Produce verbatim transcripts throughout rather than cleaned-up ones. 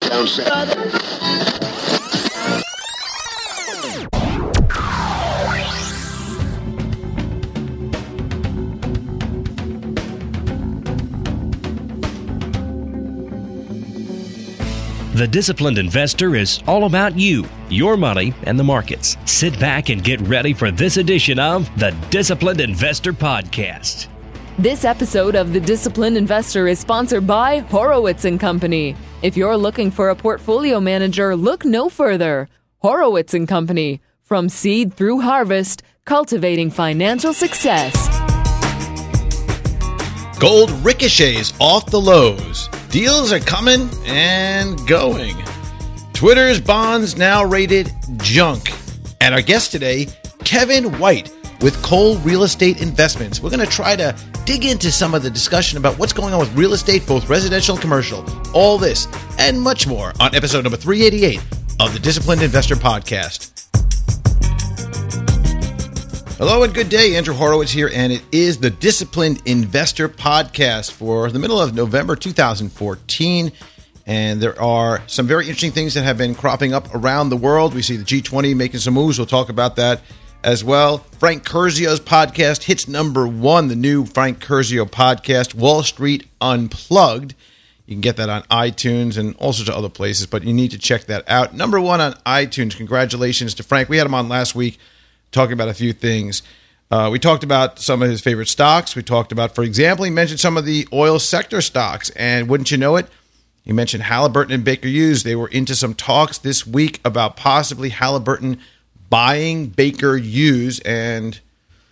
down south. The Disciplined Investor is all about you, your money, and the markets. Sit back and get ready for this edition of the Disciplined Investor Podcast. This episode of The Disciplined Investor is sponsored by Horowitz and Company. If you're looking for a portfolio manager, look no further. Horowitz and Company. From seed through harvest, cultivating financial success. Gold ricochets off the lows. Deals are coming and going. Twitter's bonds now rated junk. And our guest today, Kevin White with Cole Real Estate Investments. We're going to try to dig into some of the discussion about what's going on with real estate, both residential and commercial. All this and much more on episode number three eighty-eight of the Disciplined Investor Podcast. Hello and good day. Andrew Horowitz here, and it is the Disciplined Investor Podcast for the middle of November two thousand fourteen. And there are some very interesting things that have been cropping up around the world. We see the G twenty making some moves. We'll talk about that as well. Frank Curzio's podcast hits number one, the new Frank Curzio podcast, Wall Street Unplugged. You can get that on iTunes and all sorts of other places, but you need to check that out. Number one on iTunes. Congratulations to Frank. We had him on last week talking about a few things. Uh, we talked about some of his favorite stocks. We talked about, for example, he mentioned some of the oil sector stocks. And wouldn't you know it, he mentioned Halliburton and Baker Hughes. They were into some talks this week about possibly Halliburton buying Baker Hughes. And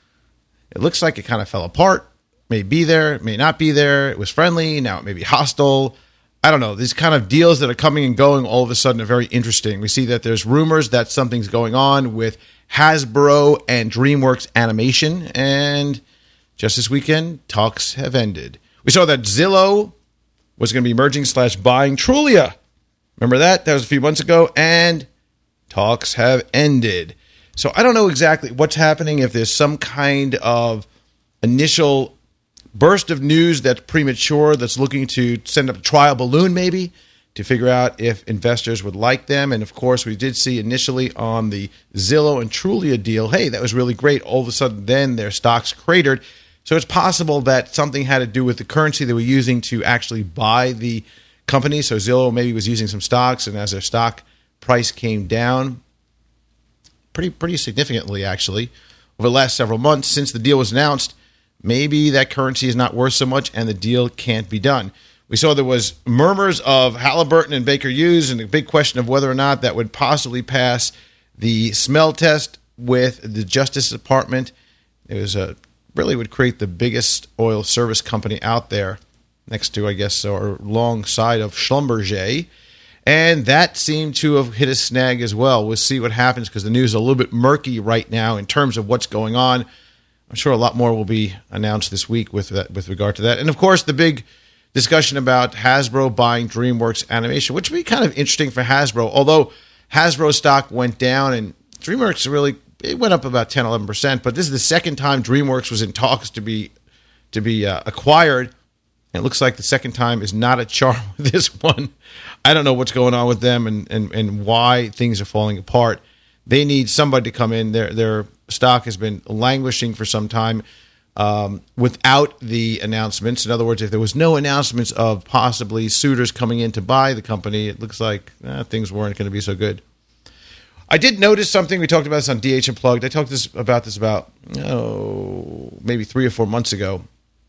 it looks like it kind of fell apart. May be there, may not be there. It was friendly. Now it may be hostile. I don't know. These kind of deals that are coming and going all of a sudden are very interesting. We see that there's rumors that something's going on with Hasbro and DreamWorks Animation, and just this weekend, talks have ended. We saw that Zillow was going to be merging slash buying Trulia. Remember that? That was a few months ago, and talks have ended. So I don't know exactly what's happening, if there's some kind of initial burst of news that's premature, that's looking to send up a trial balloon maybe, to figure out if investors would like them. And of course, we did see initially on the Zillow and Trulia deal, hey, that was really great. All of a sudden, then their stocks cratered. So it's possible that something had to do with the currency they were using to actually buy the company. So Zillow maybe was using some stocks, and as their stock price came down pretty, pretty significantly, actually, over the last several months since the deal was announced, maybe that currency is not worth so much and the deal can't be done. We saw there was murmurs of Halliburton and Baker Hughes, and the big question of whether or not that would possibly pass the smell test with the Justice Department. It was a really would create the biggest oil service company out there, next to, I guess, or alongside of Schlumberger. And that seemed to have hit a snag as well. We'll see what happens, because the news is a little bit murky right now in terms of what's going on. I'm sure a lot more will be announced this week with that, with regard to that. And of course, the big discussion about Hasbro buying DreamWorks Animation, which would be kind of interesting for Hasbro, although Hasbro stock went down and DreamWorks really, it went up about ten, eleven percent, but this is the second time DreamWorks was in talks to be to be uh, acquired, and it looks like the second time is not a charm with this one. I don't know what's going on with them and, and, and why things are falling apart. They need somebody to come in. Their, their stock has been languishing for some time. Um, without the announcements. In other words, if there was no announcements of possibly suitors coming in to buy the company, it looks like eh, things weren't going to be so good. I did notice something. We talked about this on D H Unplugged. I talked this, about this about, oh, maybe three or four months ago.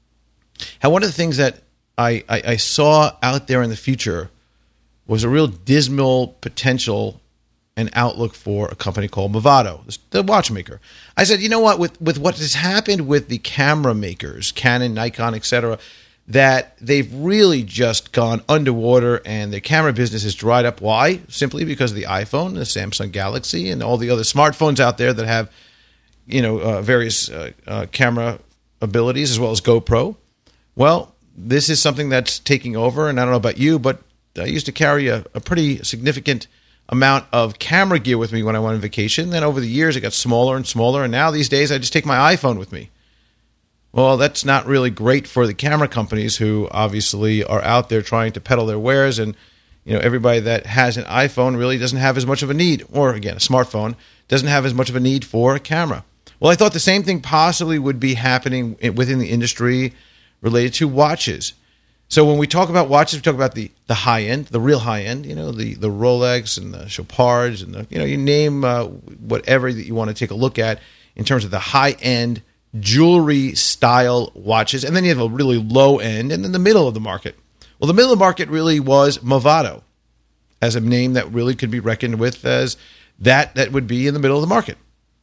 How one of the things that I, I, I saw out there in the future was a real dismal potential an outlook for a company called Movado, the watchmaker. I said, you know what, with, with what has happened with the camera makers, Canon, Nikon, et cetera, that they've really just gone underwater and their camera business has dried up. Why? Simply because of the iPhone, the Samsung Galaxy, and all the other smartphones out there that have, you know, uh, various uh, uh, camera abilities, as well as GoPro. Well, this is something that's taking over, and I don't know about you, but I used to carry a, a pretty significant amount of camera gear with me when I went on vacation. Then over the years, it got smaller and smaller, and now these days, I just take my iPhone with me. Well, that's not really great for the camera companies who obviously are out there trying to peddle their wares and, you know, everybody that has an iPhone really doesn't have as much of a need, or again, a smartphone, doesn't have as much of a need for a camera. Well, I thought the same thing possibly would be happening within the industry related to watches. So when we talk about watches, we talk about the, the high end, the real high end, you know, the, the Rolex and the Chopards and the, you know, you name uh, whatever that you want to take a look at in terms of the high end jewelry style watches. And then you have a really low end and then the middle of the market. Well, the middle of the market really was Movado as a name that really could be reckoned with as that that would be in the middle of the market.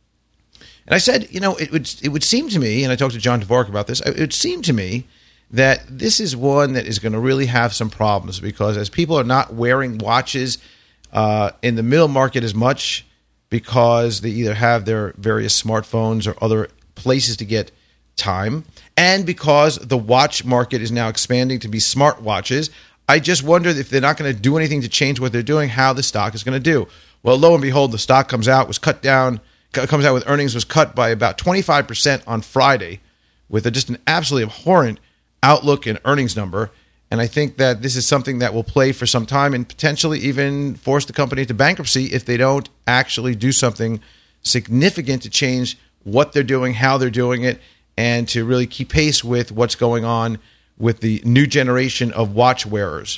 And I said, you know, it would it would seem to me, and I talked to John Dvorak about this, it would seem to me that this is one that is going to really have some problems because as people are not wearing watches uh, in the middle market as much because they either have their various smartphones or other places to get time, and because the watch market is now expanding to be smart watches, I just wonder if they're not going to do anything to change what they're doing, how the stock is going to do. Well, lo and behold, the stock comes out, was cut down, comes out with earnings, was cut by about twenty-five percent on Friday with a, just an absolutely abhorrent outlook and earnings number. And I think that this is something that will play for some time and potentially even force the company to bankruptcy if they don't actually do something significant to change what they're doing, how they're doing it, and to really keep pace with what's going on with the new generation of watch wearers.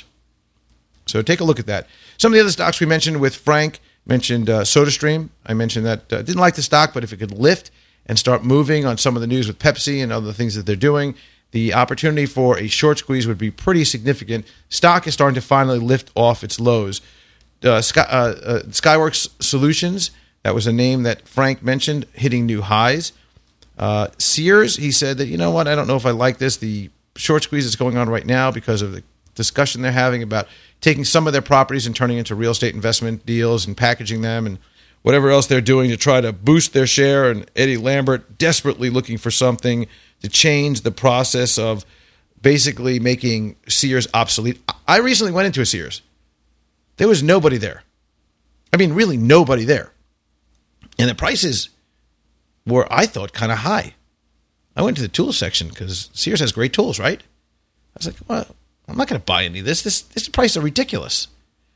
So take a look at that. Some of the other stocks we mentioned with Frank, mentioned uh, SodaStream. I mentioned that uh, didn't like the stock, but if it could lift and start moving on some of the news with Pepsi and other things that they're doing, the opportunity for a short squeeze would be pretty significant. Stock is starting to finally lift off its lows. Uh, Sky, uh, uh, Skyworks Solutions, that was a name that Frank mentioned, hitting new highs. Uh, Sears, he said that, you know what, I don't know if I like this. The short squeeze that's going on right now because of the discussion they're having about taking some of their properties and turning into real estate investment deals and packaging them and whatever else they're doing to try to boost their share. And Eddie Lambert desperately looking for something to change the process of basically making Sears obsolete. I recently went into a Sears. There was nobody there. I mean, really nobody there. And the prices were, I thought, kind of high. I went to the tool section because Sears has great tools, right? I was like, well, I'm not going to buy any of this. This, this prices are ridiculous.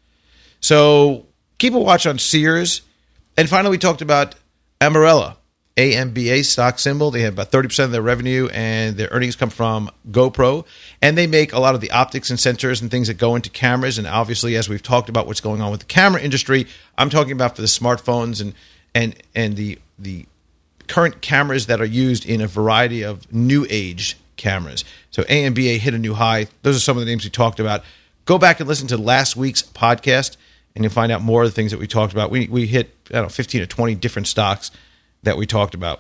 So keep a watch on Sears. And finally, we talked about Ambarella, A M B A stock symbol. They have about thirty percent of their revenue, and their earnings come from GoPro. And they make a lot of the optics and sensors and things that go into cameras. And obviously, as we've talked about what's going on with the camera industry, I'm talking about for the smartphones and and and the the current cameras that are used in a variety of new age cameras. So A M B A hit a new high. Those are some of the names we talked about. Go back and listen to last week's podcast, and you'll find out more of the things that we talked about. We we hit, I don't know, fifteen or twenty different stocks that we talked about.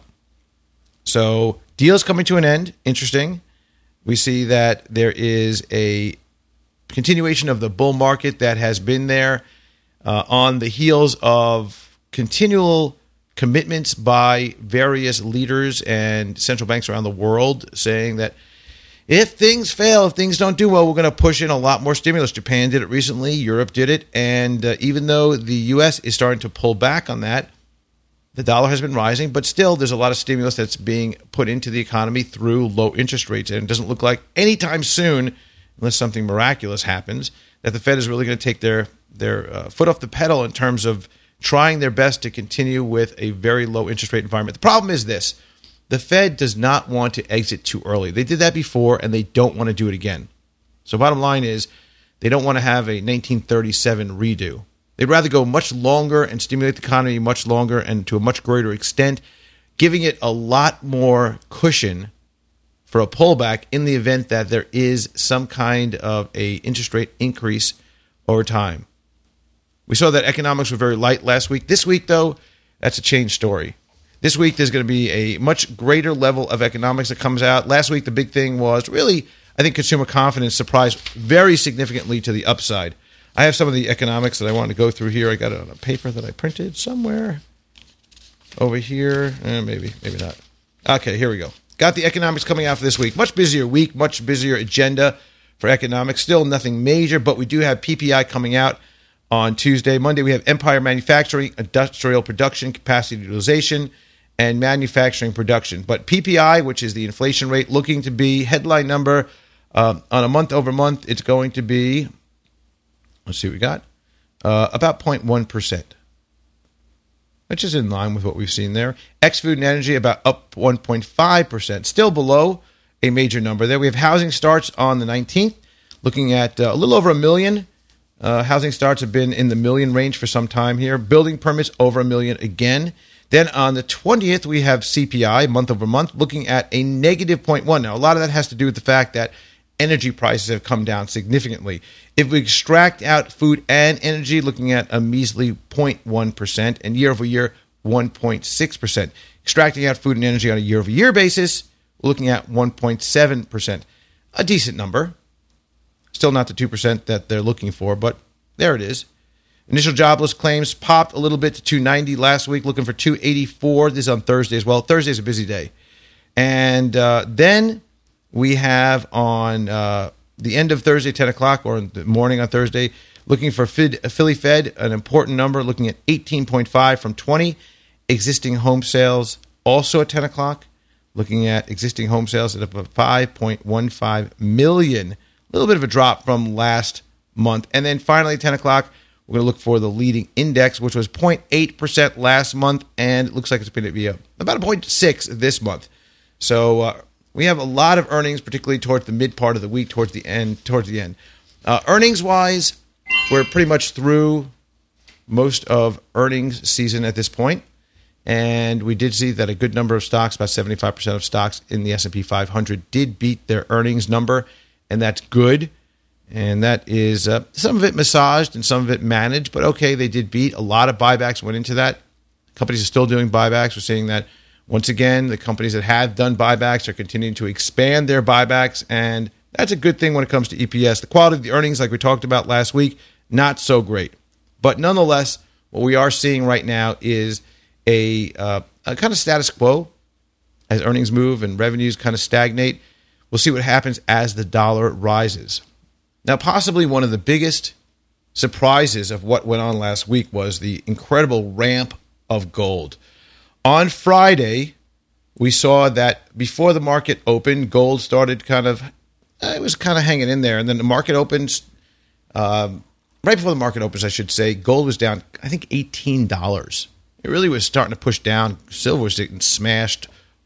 So deals coming to an end. Interesting. We see that there is a continuation of the bull market that has been there uh, on the heels of continual commitments by various leaders and central banks around the world saying that if things fail, if things don't do well, we're going to push in a lot more stimulus. Japan did it recently. Europe did it. And uh, even though the U S is starting to pull back on that, the dollar has been rising. But still, there's a lot of stimulus that's being put into the economy through low interest rates. And it doesn't look like anytime soon, unless something miraculous happens, that the Fed is really going to take their, their uh, foot off the pedal in terms of trying their best to continue with a very low interest rate environment. The problem is this. The Fed does not want to exit too early. They did that before, and they don't want to do it again. So bottom line is they don't want to have a nineteen thirty-seven redo. They'd rather go much longer and stimulate the economy much longer and to a much greater extent, giving it a lot more cushion for a pullback in the event that there is some kind of a interest rate increase over time. We saw that economics were very light last week. This week, though, that's a changed story. This week, there's going to be a much greater level of economics that comes out. Last week, the big thing was really, I think, consumer confidence surprised very significantly to the upside. I have some of the economics that I wanted to go through here. I got it on a paper that I printed somewhere over here. Eh, maybe, maybe not. Okay, here we go. Got the economics coming out for this week. Much busier week, much busier agenda for economics. Still nothing major, but we do have P P I coming out on Tuesday. Monday, we have Empire Manufacturing, Industrial Production, Capacity Utilization, and Manufacturing Production. But P P I, which is the inflation rate, looking to be headline number uh, on a month over month, it's going to be let's see what we got, uh, about zero point one percent, which is in line with what we've seen there. Ex-food and energy about up one point five percent, still below a major number there. We have housing starts on the nineteenth, looking at uh, a little over a million. Uh, housing starts have been in the million range for some time here. Building permits over a million again. Then on the twentieth, we have C P I, month over month, looking at a negative zero point one. Now, a lot of that has to do with the fact that energy prices have come down significantly. If we extract out food and energy, looking at a measly zero point one percent, and year over year, one point six percent. Extracting out food and energy on a year over year basis, we're looking at one point seven percent. A decent number. Still not the two percent that they're looking for, but there it is. Initial jobless claims popped a little bit to two ninety last week, looking for two eighty-four. This is on Thursday as well. Thursday's a busy day. And uh, then we have on uh, the end of Thursday, ten o'clock, or in the morning on Thursday, looking for Fid, Philly Fed, an important number, looking at eighteen point five from twenty. Existing home sales also at ten o'clock, looking at existing home sales at about five point one five million. A little bit of a drop from last month. And then finally, ten o'clock, we're going to look for the leading index, which was zero point eight percent last month, and it looks like it's going to be a, about a zero point six this month. So uh, we have a lot of earnings, particularly towards the mid part of the week, towards the end. Towards the end, uh, earnings-wise, we're pretty much through most of earnings season at this point, and we did see that a good number of stocks, about seventy-five percent of stocks in the S and P five hundred, did beat their earnings number. And that's good, and that is uh, some of it massaged and some of it managed, but okay, they did beat. A lot of buybacks went into that. Companies are still doing buybacks. We're seeing that, once again, the companies that have done buybacks are continuing to expand their buybacks, and that's a good thing when it comes to E P S. The quality of the earnings, like we talked about last week, not so great. But nonetheless, what we are seeing right now is a, uh, a kind of status quo as earnings move and revenues kind of stagnate. We'll see what happens as the dollar rises. Now, possibly one of the biggest surprises of what went on last week was the incredible ramp of gold. On Friday, we saw that before the market opened, gold started kind of, it was kind of hanging in there. And then the market opens, um, right before the market opens, I should say, gold was down, I think, eighteen dollars. It really was starting to push down. Silver was getting smashed.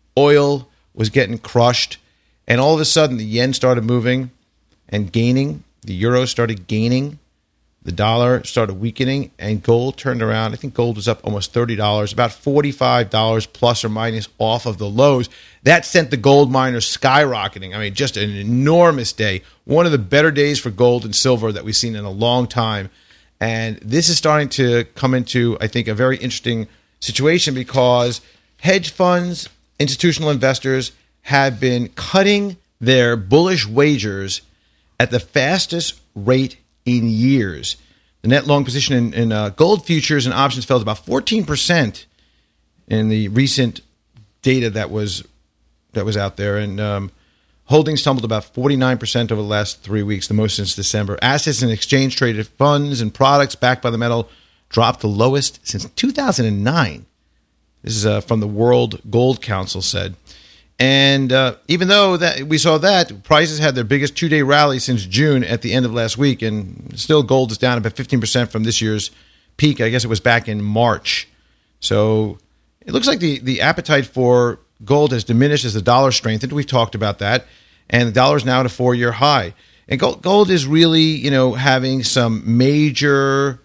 Oil was getting crushed. And all of a sudden, the yen started moving and gaining. The euro started gaining. The dollar started weakening. And gold turned around. I think gold was up almost thirty dollars, about forty-five dollars plus or minus off of the lows. That sent the gold miners skyrocketing. I mean, just an enormous day. One of the better days for gold and silver that we've seen in a long time. And this is starting to come into, I think, a very interesting situation because hedge funds, institutional investors, have been cutting their bullish wagers at the fastest rate in years. The net long position in, in uh, gold futures and options fell to about fourteen percent in the recent data that was that was out there, and um, holdings tumbled about forty-nine percent over the last three weeks, the most since December. Assets in exchange-traded funds and products backed by the metal dropped the lowest since two thousand nine. This is uh, from the World Gold Council said. And uh, even though that we saw that, prices had their biggest two-day rally since June at the end of last week, and still gold is down about fifteen percent from this year's peak. I guess it was back in March. So it looks like the, the appetite for gold has diminished as the dollar strengthened. We've talked about that. And the dollar is now at a four-year high. And gold, gold is really, you know, having some major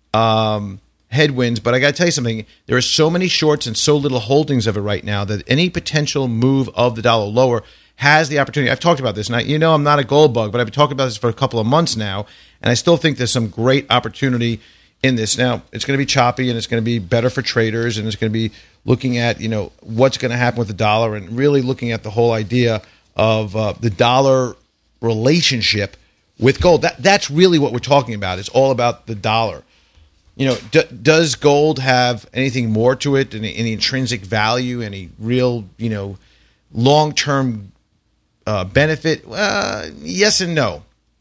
um, headwinds. But I got to tell you something. There are so many shorts and so little holdings of it right now that any potential move of the dollar lower has the opportunity. I've talked about this. And I, you know I'm not a gold bug, but I've been talking about this for a couple of months now. And I still think there's some great opportunity in this. Now, it's going to be choppy and it's going to be better for traders. And it's going to be looking at, you know, what's going to happen with the dollar and really looking at the whole idea of uh, the dollar relationship with gold. That That's really what we're talking about. It's all about the dollar. You know, d- does gold have anything more to it, any, any intrinsic value, any real, you know, long-term uh, benefit? Uh, yes and no.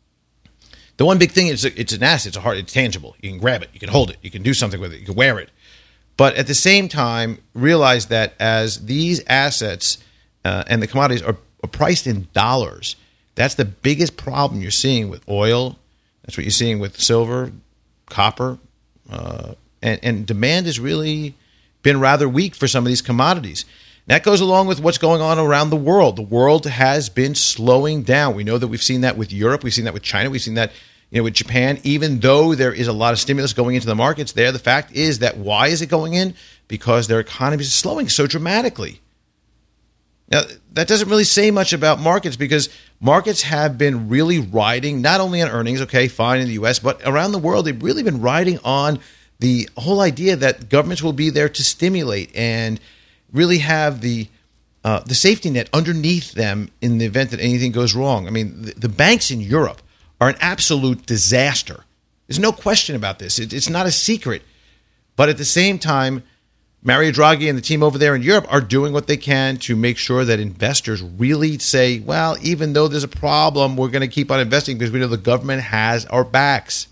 The one big thing is it's an asset. It's a hard, it's tangible. You can grab it. You can hold it. You can do something with it. You can wear it. But at the same time, realize that as these assets uh, and the commodities are, are priced in dollars, that's the biggest problem you're seeing with oil, That's what you're seeing with silver, copper, uh, and, and demand has really been rather weak for some of these commodities. That goes along with what's going on around the world. The world has been slowing down. We know that we've seen that with Europe. We've seen that with China. We've seen that you know, with Japan. Even though there is a lot of stimulus going into the markets there, the fact is that why is it going in? Because their economies are slowing so dramatically. Now, that doesn't really say much about markets because markets have been really riding not only on earnings, okay, fine in the U S, but around the world, they've really been riding on the whole idea that governments will be there to stimulate and really have the uh, the safety net underneath them in the event that anything goes wrong. I mean, the, the banks in Europe are an absolute disaster. There's no question about this. It, it's not a secret. But at the same time, Mario Draghi and the team over there in Europe are doing what they can to make sure that investors really say, well, even though there's a problem, we're going to keep on investing because we know the government has our backs.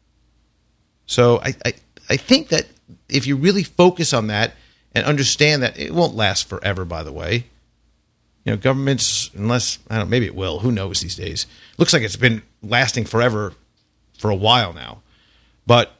So I, I, I think that if you really focus on that and understand that it won't last forever, by the way, you know, governments, unless, I don't know, maybe it will, who knows these days. Looks like it's been lasting forever for a while now. But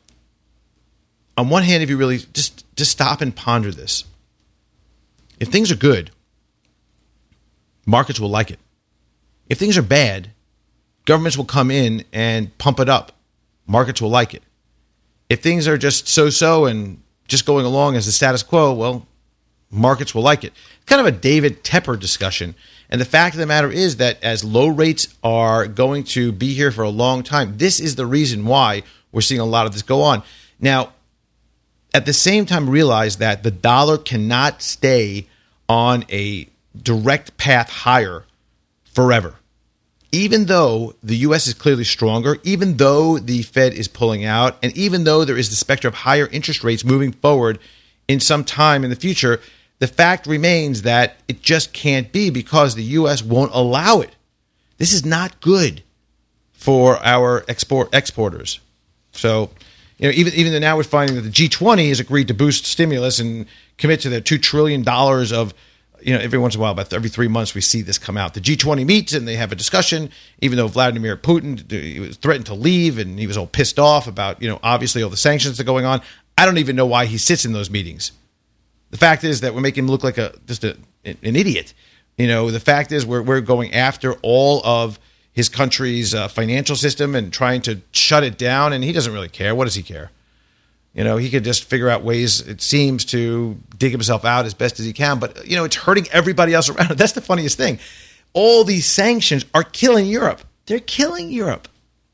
on one hand, if you really just, just stop and ponder this, if things are good, markets will like it. If things are bad, governments will come in and pump it up. Markets will like it. If things are just so-so and just going along as the status quo, well, markets will like it. Kind of a David Tepper discussion. And the fact of the matter is that as low rates are going to be here for a long time, this is the reason why we're seeing a lot of this go on. Now, at the same time, realize that the dollar cannot stay on a direct path higher forever. Even though the U S is clearly stronger, even though the Fed is pulling out, and even though there is the specter of higher interest rates moving forward in some time in the future, the fact remains that it just can't be because the U S won't allow it. This is not good for our export exporters. So, you know, even even though now we're finding that the G twenty has agreed to boost stimulus and commit to their two trillion dollars of, you know, every once in a while, about every three months, we see this come out. The G twenty meets and they have a discussion, even though Vladimir Putin he was threatened to leave and he was all pissed off about, you know, obviously all the sanctions that are going on. I don't even know why he sits in those meetings. The fact is that we're making him look like a just a, an idiot. You know, the fact is we're we're going after all of his country's uh, financial system and trying to shut it down, and he doesn't really care. What does he care? You know, he could just figure out ways, it seems, to dig himself out as best as he can. But, you know, it's hurting everybody else around. That's the funniest thing. All these sanctions are killing Europe. They're killing Europe.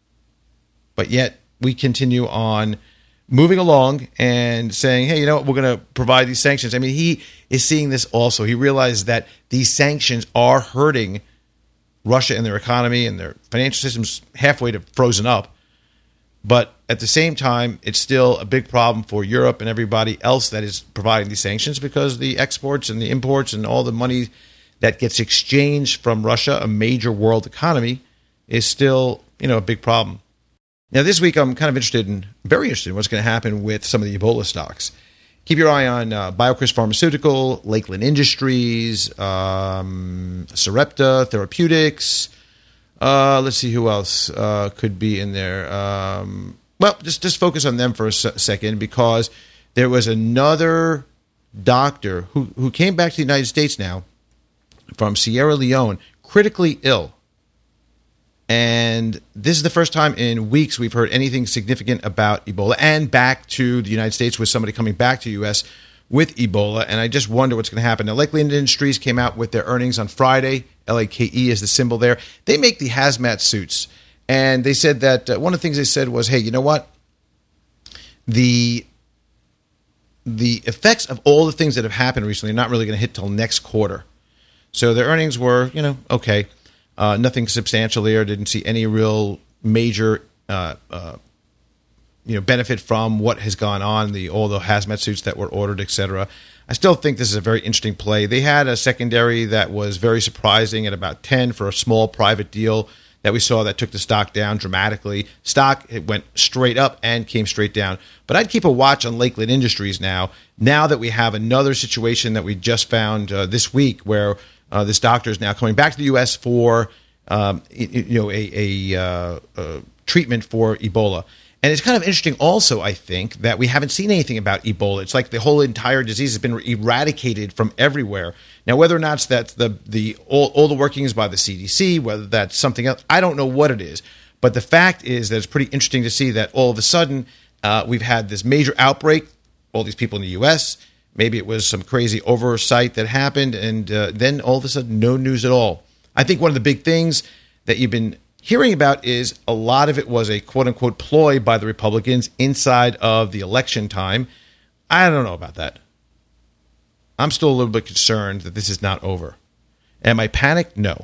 But yet we continue on moving along and saying, hey, you know what, we're going to provide these sanctions. I mean, he is seeing this also. He realizes that these sanctions are hurting Russia and their economy and their financial systems halfway to frozen up. But at the same time, it's still a big problem for Europe and everybody else that is providing these sanctions because the exports and the imports and all the money that gets exchanged from Russia, a major world economy, is still, you know, a big problem. Now, this week, I'm kind of interested in, very interested in what's going to happen with some of the Ebola stocks. Keep your eye on uh, BioCryst Pharmaceutical, Lakeland Industries, um, Sarepta Therapeutics. Uh, let's see who else uh, could be in there. Um, well, just, just focus on them for a se- second because there was another doctor who, who came back to the United States now from Sierra Leone, critically ill. And this is the first time in weeks we've heard anything significant about Ebola, and back to the United States with somebody coming back to the U S with Ebola. And I just wonder what's going to happen. Now, Lakeland Industries came out with their earnings on Friday. L A K E is the symbol there. They make the hazmat suits. And they said that uh, one of the things they said was, hey, you know what? The the effects of all the things that have happened recently are not really going to hit till next quarter. So their earnings were, you know, okay. Uh, nothing substantial there. Didn't see any real major, uh, uh, you know, benefit from what has gone on, the all the hazmat suits that were ordered, et cetera. I still think this is a very interesting play. They had a secondary that was very surprising at about ten for a small private deal that we saw that took the stock down dramatically. Stock, it went straight up and came straight down. But I'd keep a watch on Lakeland Industries now, now that we have another situation that we just found uh, this week where Uh, this doctor is now coming back to the U S for um, you, you know a, a, uh, a treatment for Ebola. And it's kind of interesting also, I think, that we haven't seen anything about Ebola. It's like the whole entire disease has been eradicated from everywhere. Now, whether or not that's the, the all, all the workings by the C D C, whether that's something else, I don't know what it is. But the fact is that it's pretty interesting to see that all of a sudden uh, we've had this major outbreak, all these people in the U S, maybe it was some crazy oversight that happened, and uh, then all of a sudden no news at all. I think one of the big things that you've been hearing about is a lot of it was a quote-unquote ploy by the Republicans inside of the election time. I don't know about that. I'm still a little bit concerned that this is not over. Am I panicked? No.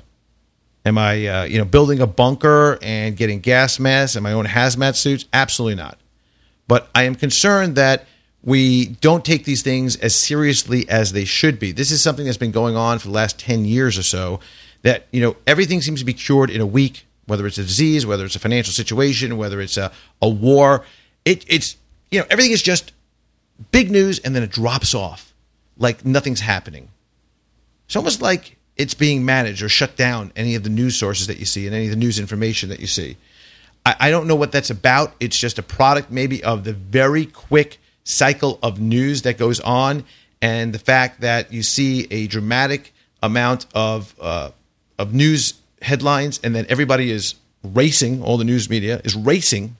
Am I uh, you know, building a bunker and getting gas masks and my own hazmat suits? Absolutely not. But I am concerned that we don't take these things as seriously as they should be. This is something that's been going on for the last ten years or so, that, you know, everything seems to be cured in a week, whether it's a disease, whether it's a financial situation, whether it's a, a war. It, it's, you know, everything is just big news and then it drops off like nothing's happening. It's almost like it's being managed or shut down, any of the news sources that you see and any of the news information that you see. I, I don't know what that's about. It's just a product maybe of the very quick cycle of news that goes on, and the fact that you see a dramatic amount of uh, of news headlines, and then everybody is racing, all the news media is racing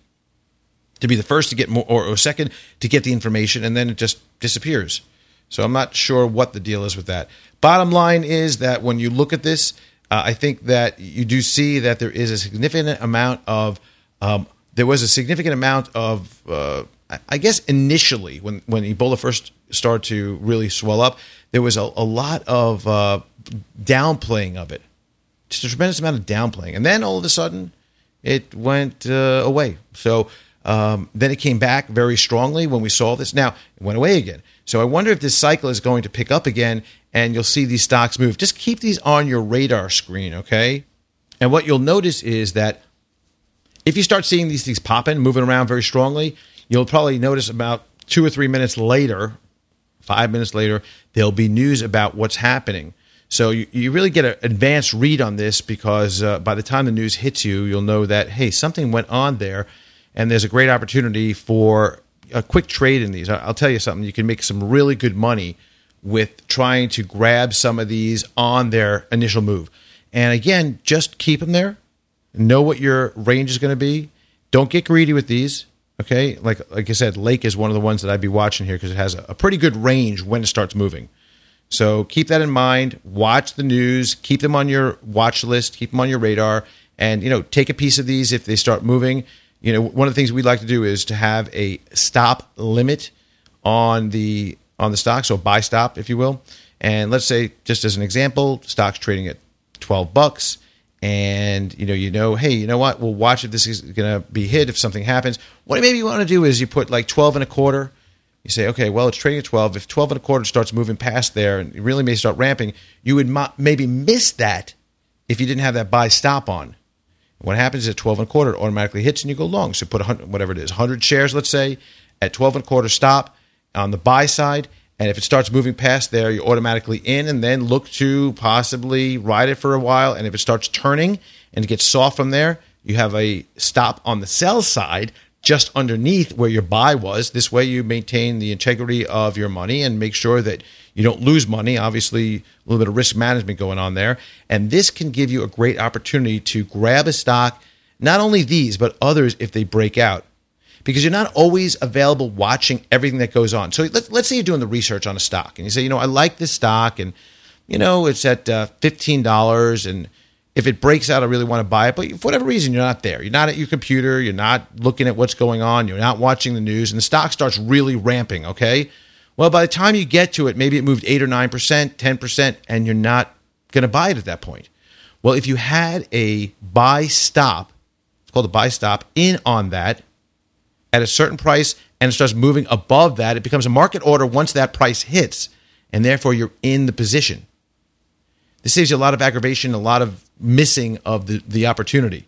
to be the first to get more, or, or second to get the information, and then it just disappears. So I'm not sure what the deal is with that. Bottom line is that when you look at this, uh, I think that you do see that there is a significant amount of, um, there was a significant amount of, uh, I guess initially when, when Ebola first started to really swell up, there was a, a lot of uh, downplaying of it. Just a tremendous amount of downplaying. And then all of a sudden, it went uh, away. So um, then it came back very strongly when we saw this. Now, it went away again. So I wonder if this cycle is going to pick up again and you'll see these stocks move. Just keep these on your radar screen, okay? And what you'll notice is that if you start seeing these things popping, moving around very strongly, you'll probably notice about two or three minutes later, five minutes later, there'll be news about what's happening. So you, you really get an advanced read on this because uh, by the time the news hits you, you'll know that, hey, something went on there, and there's a great opportunity for a quick trade in these. I'll tell you something. You can make some really good money with trying to grab some of these on their initial move. And again, just keep them there. Know what your range is going to be. Don't get greedy with these. Okay, like like I said, Lake is one of the ones that I'd be watching here because it has a, a pretty good range when it starts moving. So keep that in mind. Watch the news. Keep them on your watch list. Keep them on your radar. And, you know, take a piece of these if they start moving. You know, one of the things we like to do is to have a stop limit on the on the stock, so buy stop, if you will. And let's say, just as an example, stock's trading at twelve bucks. And, you know, you know, hey, you know what? We'll watch if this is going to be hit if something happens. What maybe you want to do is you put like twelve and a quarter. You say, okay, well, it's trading at twelve. If twelve and a quarter starts moving past there and it really may start ramping, you would mo- maybe miss that if you didn't have that buy stop on. What happens is at twelve and a quarter, it automatically hits and you go long. So put one hundred, whatever it is, one hundred shares, let's say, at twelve and a quarter stop on the buy side. And if it starts moving past there, you're automatically in, and then look to possibly ride it for a while. And if it starts turning and it gets soft from there, you have a stop on the sell side just underneath where your buy was. This way you maintain the integrity of your money and make sure that you don't lose money. Obviously, a little bit of risk management going on there. And this can give you a great opportunity to grab a stock, not only these, but others if they break out. Because you're not always available watching everything that goes on. So let's, let's say you're doing the research on a stock, and you say, you know, I like this stock, and, you know, it's at uh, fifteen dollars, and if it breaks out, I really want to buy it. But for whatever reason, you're not there. You're not at your computer. You're not looking at what's going on. You're not watching the news, and the stock starts really ramping, okay? Well, by the time you get to it, maybe it moved eight or nine percent, ten percent, and you're not going to buy it at that point. Well, if you had a buy stop, it's called a buy stop, in on that, at a certain price, and it starts moving above that, it becomes a market order once that price hits, and therefore you're in the position. This saves you a lot of aggravation, a lot of missing of the, the opportunity.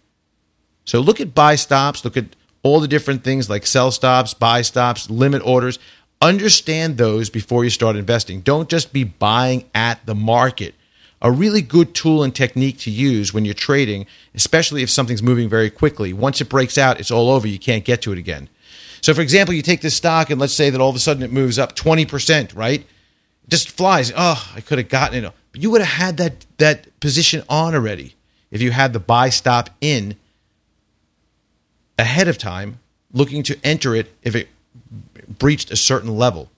So look at buy stops, look at all the different things like sell stops, buy stops, limit orders. Understand those before you start investing. Don't just be buying at the market. a really good tool and technique to use when you're trading, especially if something's moving very quickly. Once it breaks out, it's all over. You can't get to it again. So, for example, you take this stock and let's say that all of a sudden it moves up twenty percent, right? It just flies. Oh, I could have gotten it. But you would have had that, that position on already if you had the buy stop in ahead of time, looking to enter it if it breached a certain level.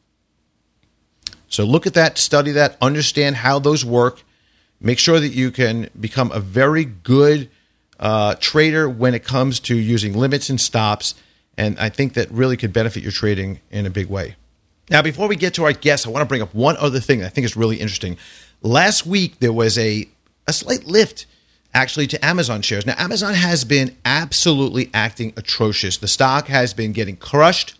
So look at that, study that, understand how those work. Make sure that you can become a very good uh, trader when it comes to using limits and stops. And I think that really could benefit your trading in a big way. Now, before we get to our guests, I want to bring up one other thing that I think is really interesting. Last week, there was a, a slight lift, actually, to Amazon shares. Now, Amazon has been absolutely acting atrocious. The stock has been getting crushed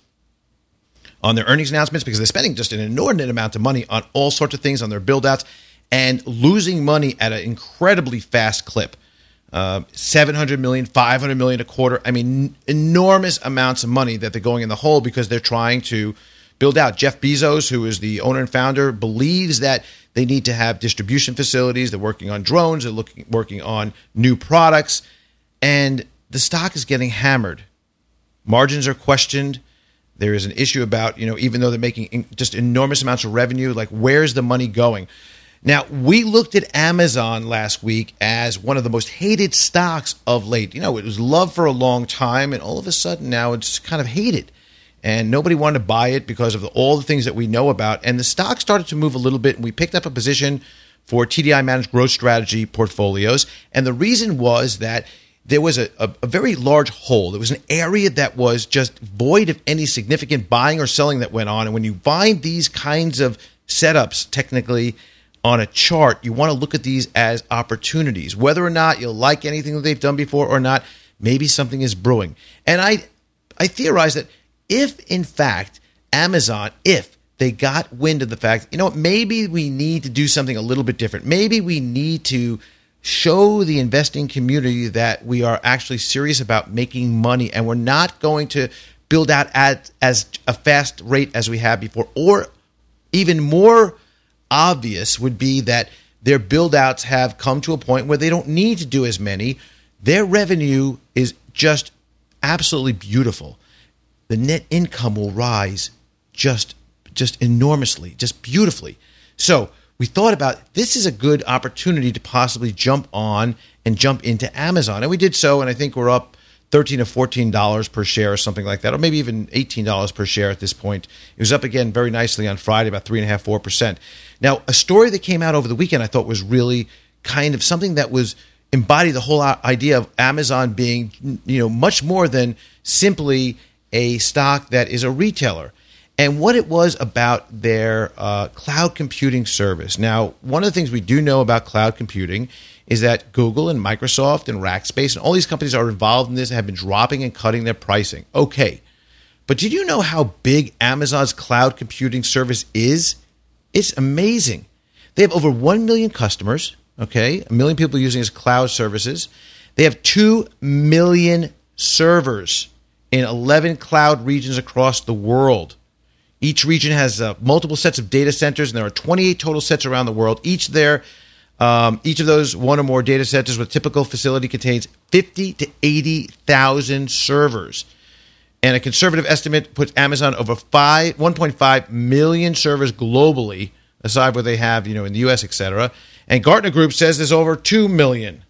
on their earnings announcements because they're spending just an inordinate amount of money on all sorts of things, on their build-outs, and losing money at an incredibly fast clip. Uh, seven hundred million dollars, five hundred million dollars a quarter. I mean, enormous amounts of money that they're going in the hole because they're trying to build out. Jeff Bezos, who is the owner and founder, believes that they need to have distribution facilities. They're working on drones. They're looking, working on new products. And the stock is getting hammered. Margins are questioned. There is an issue about, you know, even though they're making just enormous amounts of revenue, like where's the money going? Now, we looked at Amazon last week as one of the most hated stocks of late. You know, it was loved for a long time, and all of a sudden now it's kind of hated. And nobody wanted to buy it because of the, all the things that we know about. And the stock started to move a little bit, and we picked up a position for T D I Managed Growth Strategy portfolios. And the reason was that there was a, a, a very large hole. There was an area that was just void of any significant buying or selling that went on. And when you find these kinds of setups, technically, on a chart, you want to look at these as opportunities. Whether or not you'll like anything that they've done before or not, maybe something is brewing. And I, I theorize that if, in fact, Amazon, if they got wind of the fact, you know what, maybe we need to do something a little bit different. Maybe we need to show the investing community that we are actually serious about making money and we're not going to build out at as a fast rate as we have before. Or even more obvious would be that their build-outs have come to a point where they don't need to do as many. Their revenue is just absolutely beautiful. The net income will rise just, just enormously, just beautifully. So we thought about this is a good opportunity to possibly jump on and jump into Amazon. And we did so, and I think we're up thirteen or fourteen dollars per share or something like that, or maybe even eighteen dollars per share at this point. It was up again very nicely on Friday, about three point five, four percent. Now, a story that came out over the weekend I thought was really kind of something that was embodied the whole idea of Amazon being, you know, much more than simply a stock that is a retailer. And what it was about their uh, cloud computing service. Now, one of the things we do know about cloud computing is that Google and Microsoft and Rackspace and all these companies are involved in this and have been dropping and cutting their pricing. Okay. But did you know how big Amazon's cloud computing service is? It's amazing. They have over one million customers, okay? A million people using its cloud services. They have two million servers in eleven cloud regions across the world. Each region has uh, multiple sets of data centers, and there are twenty-eight total sets around the world. Each there, um, each of those one or more data centers with a typical facility contains fifty to eighty thousand servers. And a conservative estimate puts Amazon over five, one point five million servers globally, aside what they have, you know, in the U S, et cetera. And Gartner Group says there's over two million.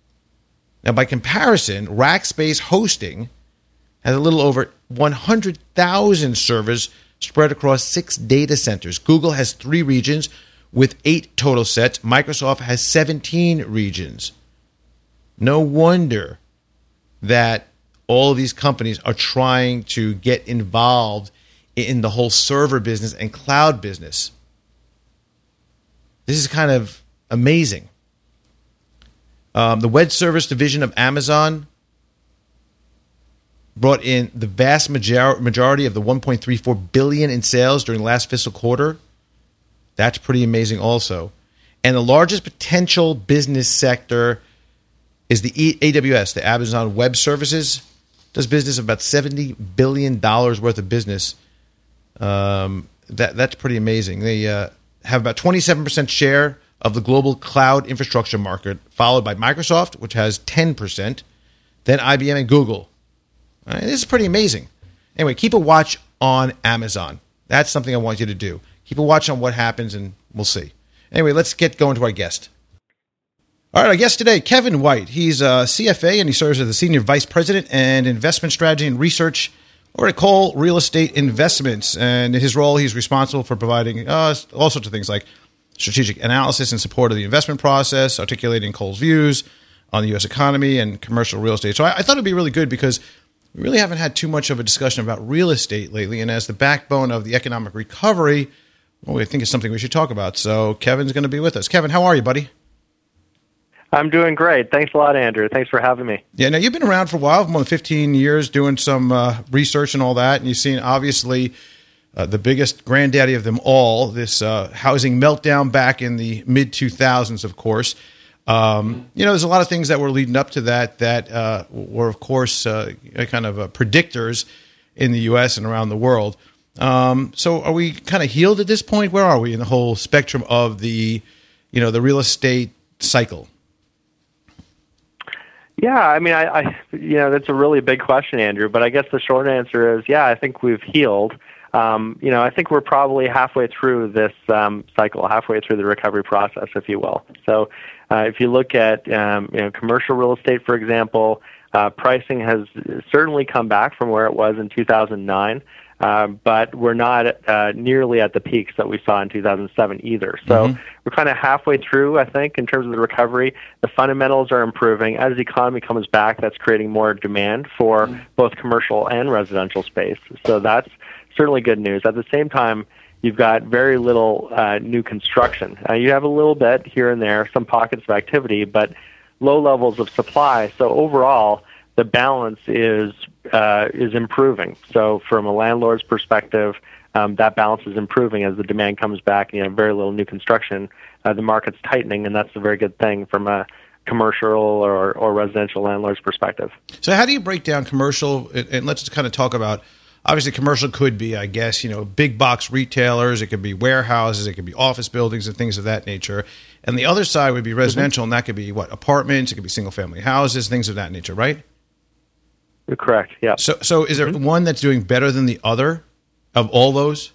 Now, by comparison, Rackspace Hosting has a little over one hundred thousand servers spread across six data centers. Google has three regions with eight total sets. Microsoft has seventeen regions. No wonder that all of these companies are trying to get involved in the whole server business and cloud business. This is kind of amazing. Um, the web service division of Amazon brought in the vast major- majority of the one point three four billion dollars in sales during the last fiscal quarter. That's pretty amazing also. And the largest potential business sector is the e- A W S, the Amazon Web Services. Does business of about seventy billion dollars worth of business. Um, that That's pretty amazing. They uh, have about twenty-seven percent share of the global cloud infrastructure market, followed by Microsoft, which has ten percent, then I B M and Google. All right, this is pretty amazing. Anyway, keep a watch on Amazon. That's something I want you to do. Keep a watch on what happens, and we'll see. Anyway, let's get going to our guest. All right, our guest today, Kevin White. He's a C F A, and he serves as the Senior Vice President and Investment Strategy and Research or at Cole Real Estate Investments. And in his role, he's responsible for providing uh, all sorts of things like strategic analysis and support of the investment process, articulating Cole's views on the U S economy and commercial real estate. So I, I thought it'd be really good because we really haven't had too much of a discussion about real estate lately. And as the backbone of the economic recovery, well, I think it's something we should talk about. So Kevin's going to be with us. Kevin, how are you, buddy? I'm doing great. Thanks a lot, Andrew. Thanks for having me. Yeah, now you've been around for a while, more than fifteen years, doing some uh, research and all that, and you've seen, obviously, uh, the biggest granddaddy of them all, this uh, housing meltdown back in the mid two thousands, of course. Um, you know, there's a lot of things that were leading up to that that uh, were, of course, uh, kind of uh, predictors in the U S and around the world. Um, so are we kind of healed at this point? Where are we in the whole spectrum of the, you know, the real estate cycle? Yeah, I mean, I, I, you know, that's a really big question, Andrew. But I guess the short answer is, yeah, I think we've healed. Um, you know, I think we're probably halfway through this um, cycle, halfway through the recovery process, if you will. So, uh, if you look at um, you know, commercial real estate, for example, uh, pricing has certainly come back from where it was in two thousand nine. Uh, but we're not uh, nearly at the peaks that we saw in two thousand seven either. So mm-hmm. we're kind of halfway through, I think, in terms of the recovery. The fundamentals are improving. As the economy comes back, that's creating more demand for mm-hmm. both commercial and residential space. So that's certainly good news. At the same time, you've got very little uh, new construction. Uh, you have a little bit here and there, some pockets of activity, but low levels of supply. So overall, the balance is uh, is improving. So from a landlord's perspective, um, that balance is improving as the demand comes back and you have very little new construction. Uh, the market's tightening, and that's a very good thing from a commercial or, or residential landlord's perspective. So how do you break down commercial? And let's kind of talk about, obviously commercial could be, I guess, you know, big box retailers. It could be warehouses. It could be office buildings and things of that nature. And the other side would be residential, mm-hmm. and that could be, what, apartments. It could be single-family houses, things of that nature, right? Correct, yeah. So so is there mm-hmm. one that's doing better than the other of all those?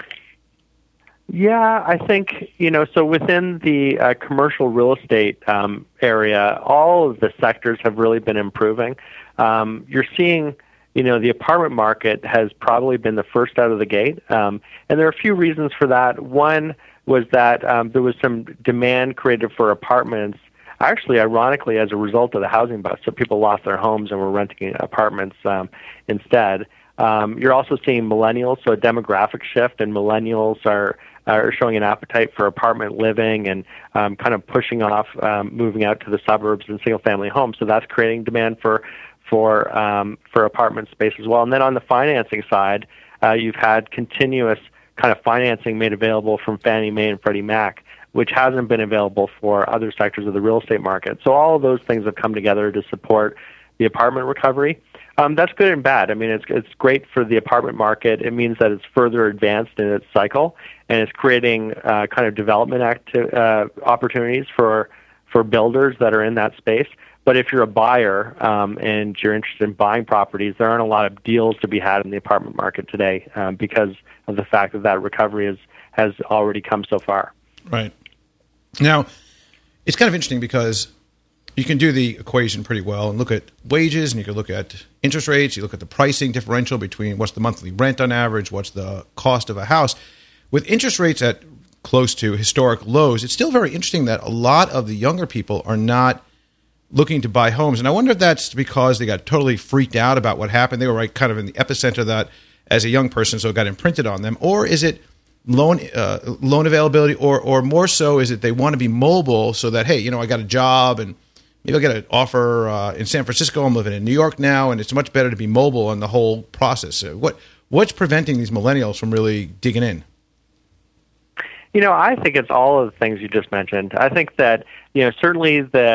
Yeah, I think, you know, so within the uh, commercial real estate um, area, all of the sectors have really been improving. Um, you're seeing, you know, the apartment market has probably been the first out of the gate. Um, and there are a few reasons for that. One was that um, there was some demand created for apartments, actually, ironically, as a result of the housing bust. So people lost their homes and were renting apartments um, instead. Um, you're also seeing millennials, so a demographic shift, and millennials are are showing an appetite for apartment living and um, kind of pushing off um, moving out to the suburbs and single-family homes. So that's creating demand for for um, for apartment space as well. And then on the financing side, uh, you've had continuous kind of financing made available from Fannie Mae and Freddie Mac, which hasn't been available for other sectors of the real estate market. So all of those things have come together to support the apartment recovery. Um, that's good and bad. I mean, it's it's great for the apartment market. It means that it's further advanced in its cycle, and it's creating uh, kind of development acti- uh, opportunities for for builders that are in that space. But if you're a buyer um, and you're interested in buying properties, there aren't a lot of deals to be had in the apartment market today um, because of the fact that that recovery is, has already come so far. Right. Now, it's kind of interesting because you can do the equation pretty well and look at wages, and you can look at interest rates. You look at the pricing differential between what's the monthly rent on average, what's the cost of a house. With interest rates at close to historic lows, it's still very interesting that a lot of the younger people are not looking to buy homes. And I wonder if that's because they got totally freaked out about what happened. They were right kind of in the epicenter of that as a young person, so it got imprinted on them. Or is it loan uh, loan availability, or or more so is it they want to be mobile so that, hey, you know, I got a job and maybe I'll get an offer uh, in San Francisco. I'm living in New York now, and it's much better to be mobile in the whole process. So what what's preventing these millennials from really digging in? You know, I think it's all of the things you just mentioned. I think that, you know, certainly the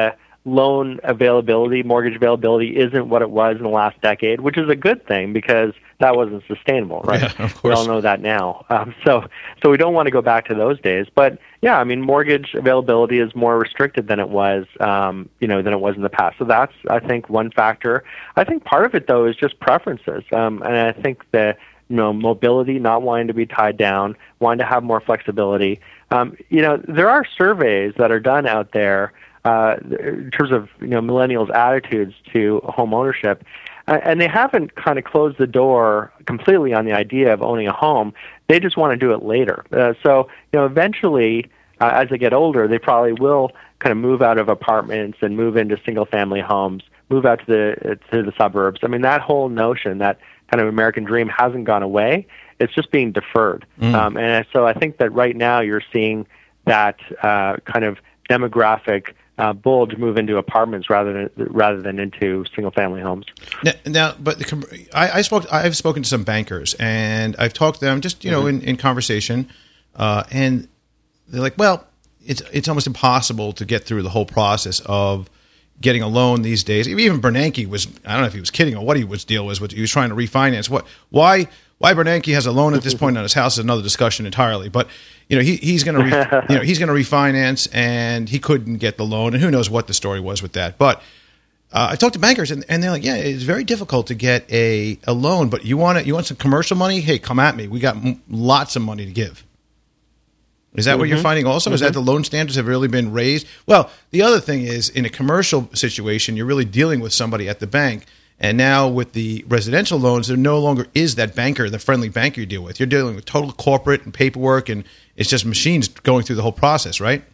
loan availability, mortgage availability isn't what it was in the last decade, which is a good thing because that wasn't sustainable, right? Yeah, of course. We all know that now. Um, so, so we don't want to go back to those days. But yeah, I mean, mortgage availability is more restricted than it was, um, you know, than it was in the past. So that's, I think, one factor. I think part of it though is just preferences, um, and I think that you know, mobility, not wanting to be tied down, wanting to have more flexibility. Um, you know, there are surveys that are done out there uh, in terms of you know millennials' attitudes to home ownership, uh, and they haven't kind of closed the door completely on the idea of owning a home. They just want to do it later. Uh, so you know, eventually, uh, as they get older, they probably will kind of move out of apartments and move into single-family homes, move out to the to the suburbs. I mean, that whole notion, that kind of American dream, hasn't gone away. It's just being deferred. Mm. Um, and so I think that right now you're seeing that uh, kind of demographic uh, bulge move into apartments rather than rather than into single-family homes. Now, now but the, I, I spoke. I've spoken to some bankers, and I've talked to them just you know mm-hmm. in, in conversation, uh, and they're like, "Well, it's it's almost impossible to get through the whole process of getting a loan these days." Even Bernanke was, I don't know if he was kidding or what he was deal was, what he was trying to refinance. What, why, why Bernanke has a loan at this point on his house is another discussion entirely. But you know, he he's going to, re, you know, he's going to refinance, and he couldn't get the loan, and who knows what the story was with that. But uh, I talked to bankers, and, and they're like, yeah, it's very difficult to get a, a loan, but you want it, you want some commercial money? Hey, come at me. We got m- lots of money to give. Is that mm-hmm. what you're finding also? Mm-hmm. Is that the loan standards have really been raised? Well, the other thing is, in a commercial situation, you're really dealing with somebody at the bank. And now with the residential loans, there no longer is that banker, the friendly banker you deal with. You're dealing with total corporate and paperwork, and it's just machines going through the whole process, right?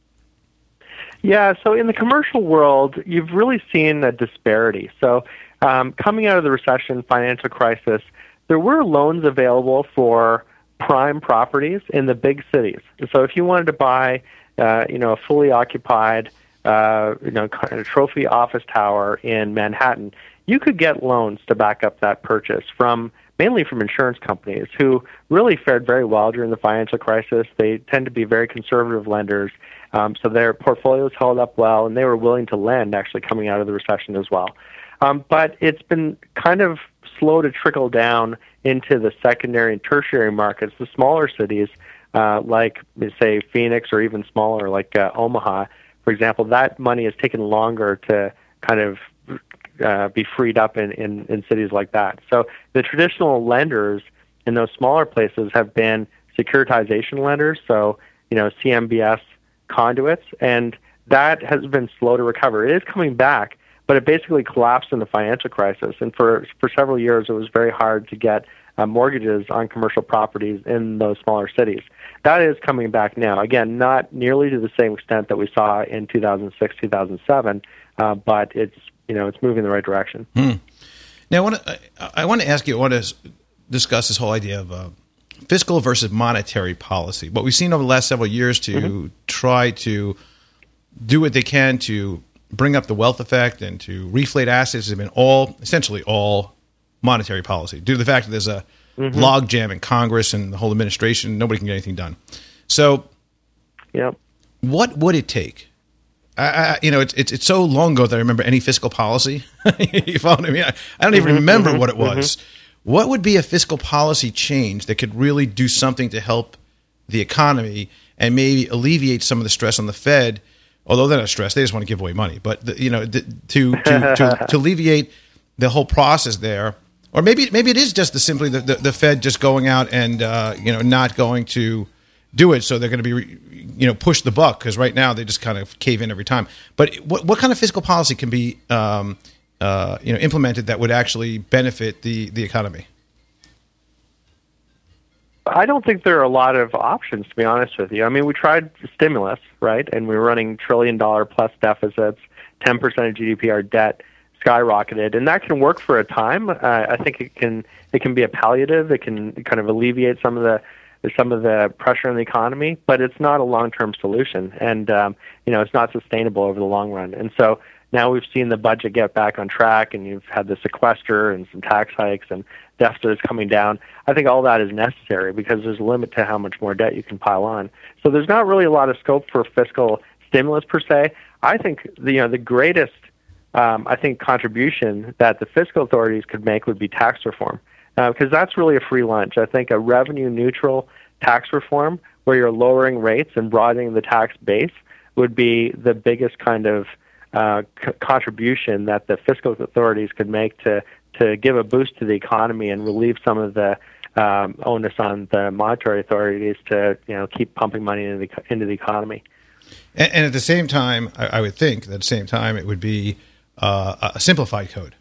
Yeah, so in the commercial world, you've really seen a disparity. So um, coming out of the recession, financial crisis, there were loans available for prime properties in the big cities. So if you wanted to buy, uh, you know, a fully occupied, uh, you know, kind of trophy office tower in Manhattan, you could get loans to back up that purchase from mainly from insurance companies who really fared very well during the financial crisis. They tend to be very conservative lenders, um, so their portfolios held up well, and they were willing to lend actually coming out of the recession as well. Um, but it's been kind of slow to trickle down into the secondary and tertiary markets, the smaller cities uh, like, say, Phoenix, or even smaller like uh, Omaha, for example. That money has taken longer to kind of uh, be freed up in, in, in cities like that. So the traditional lenders in those smaller places have been securitization lenders, so you know C M B S conduits, and that has been slow to recover. It is coming back, but it basically collapsed in the financial crisis. And for for several years, it was very hard to get uh, mortgages on commercial properties in those smaller cities. That is coming back now. Again, not nearly to the same extent that we saw in two thousand six, two thousand seven, uh, but it's you know it's moving in the right direction. Hmm. Now, I want to I want to ask you. I want to discuss this whole idea of uh, fiscal versus monetary policy. What we've seen over the last several years to mm-hmm. try to do what they can to bring up the wealth effect and to reflate assets have been all, essentially all monetary policy. Due to the fact that there's a mm-hmm. logjam in Congress and the whole administration, nobody can get anything done. So, yep. what would it take? I, I, you know, it's, it's it's so long ago that I remember any fiscal policy. You follow what I mean? I, I don't even mm-hmm, remember mm-hmm, what it was. Mm-hmm. What would be a fiscal policy change that could really do something to help the economy and maybe alleviate some of the stress on the Fed? Although they're not stressed, they just want to give away money. But the, you know, the, to to, to to alleviate the whole process there, or maybe maybe it is just the simply the, the, the Fed just going out and uh, you know not going to do it, so they're going to be you know push the buck, because right now they just kind of cave in every time. But what what kind of fiscal policy can be um, uh, you know implemented that would actually benefit the, the economy? I don't think there are a lot of options, to be honest with you. I mean, we tried stimulus, right? And we were running trillion dollar plus deficits, ten percent of G D P, our debt skyrocketed, and that can work for a time. Uh, I think it can it can be a palliative. It can kind of alleviate some of the some of the pressure on the economy, but it's not a long-term solution, and um, you know it's not sustainable over the long run. And so now we've seen the budget get back on track, and you've had the sequester and some tax hikes, and deficit is coming down. I think all that is necessary because there's a limit to how much more debt you can pile on. So there's not really a lot of scope for fiscal stimulus per se. I think the, you know the greatest um, I think contribution that the fiscal authorities could make would be tax reform, because uh, that's really a free lunch. I think a revenue neutral tax reform where you're lowering rates and broadening the tax base would be the biggest kind of uh, c- contribution that the fiscal authorities could make to to give a boost to the economy and relieve some of the um, onus on the monetary authorities to you know keep pumping money into the into the economy. And, and at the same time, I, I would think that at the same time it would be uh, a simplified code.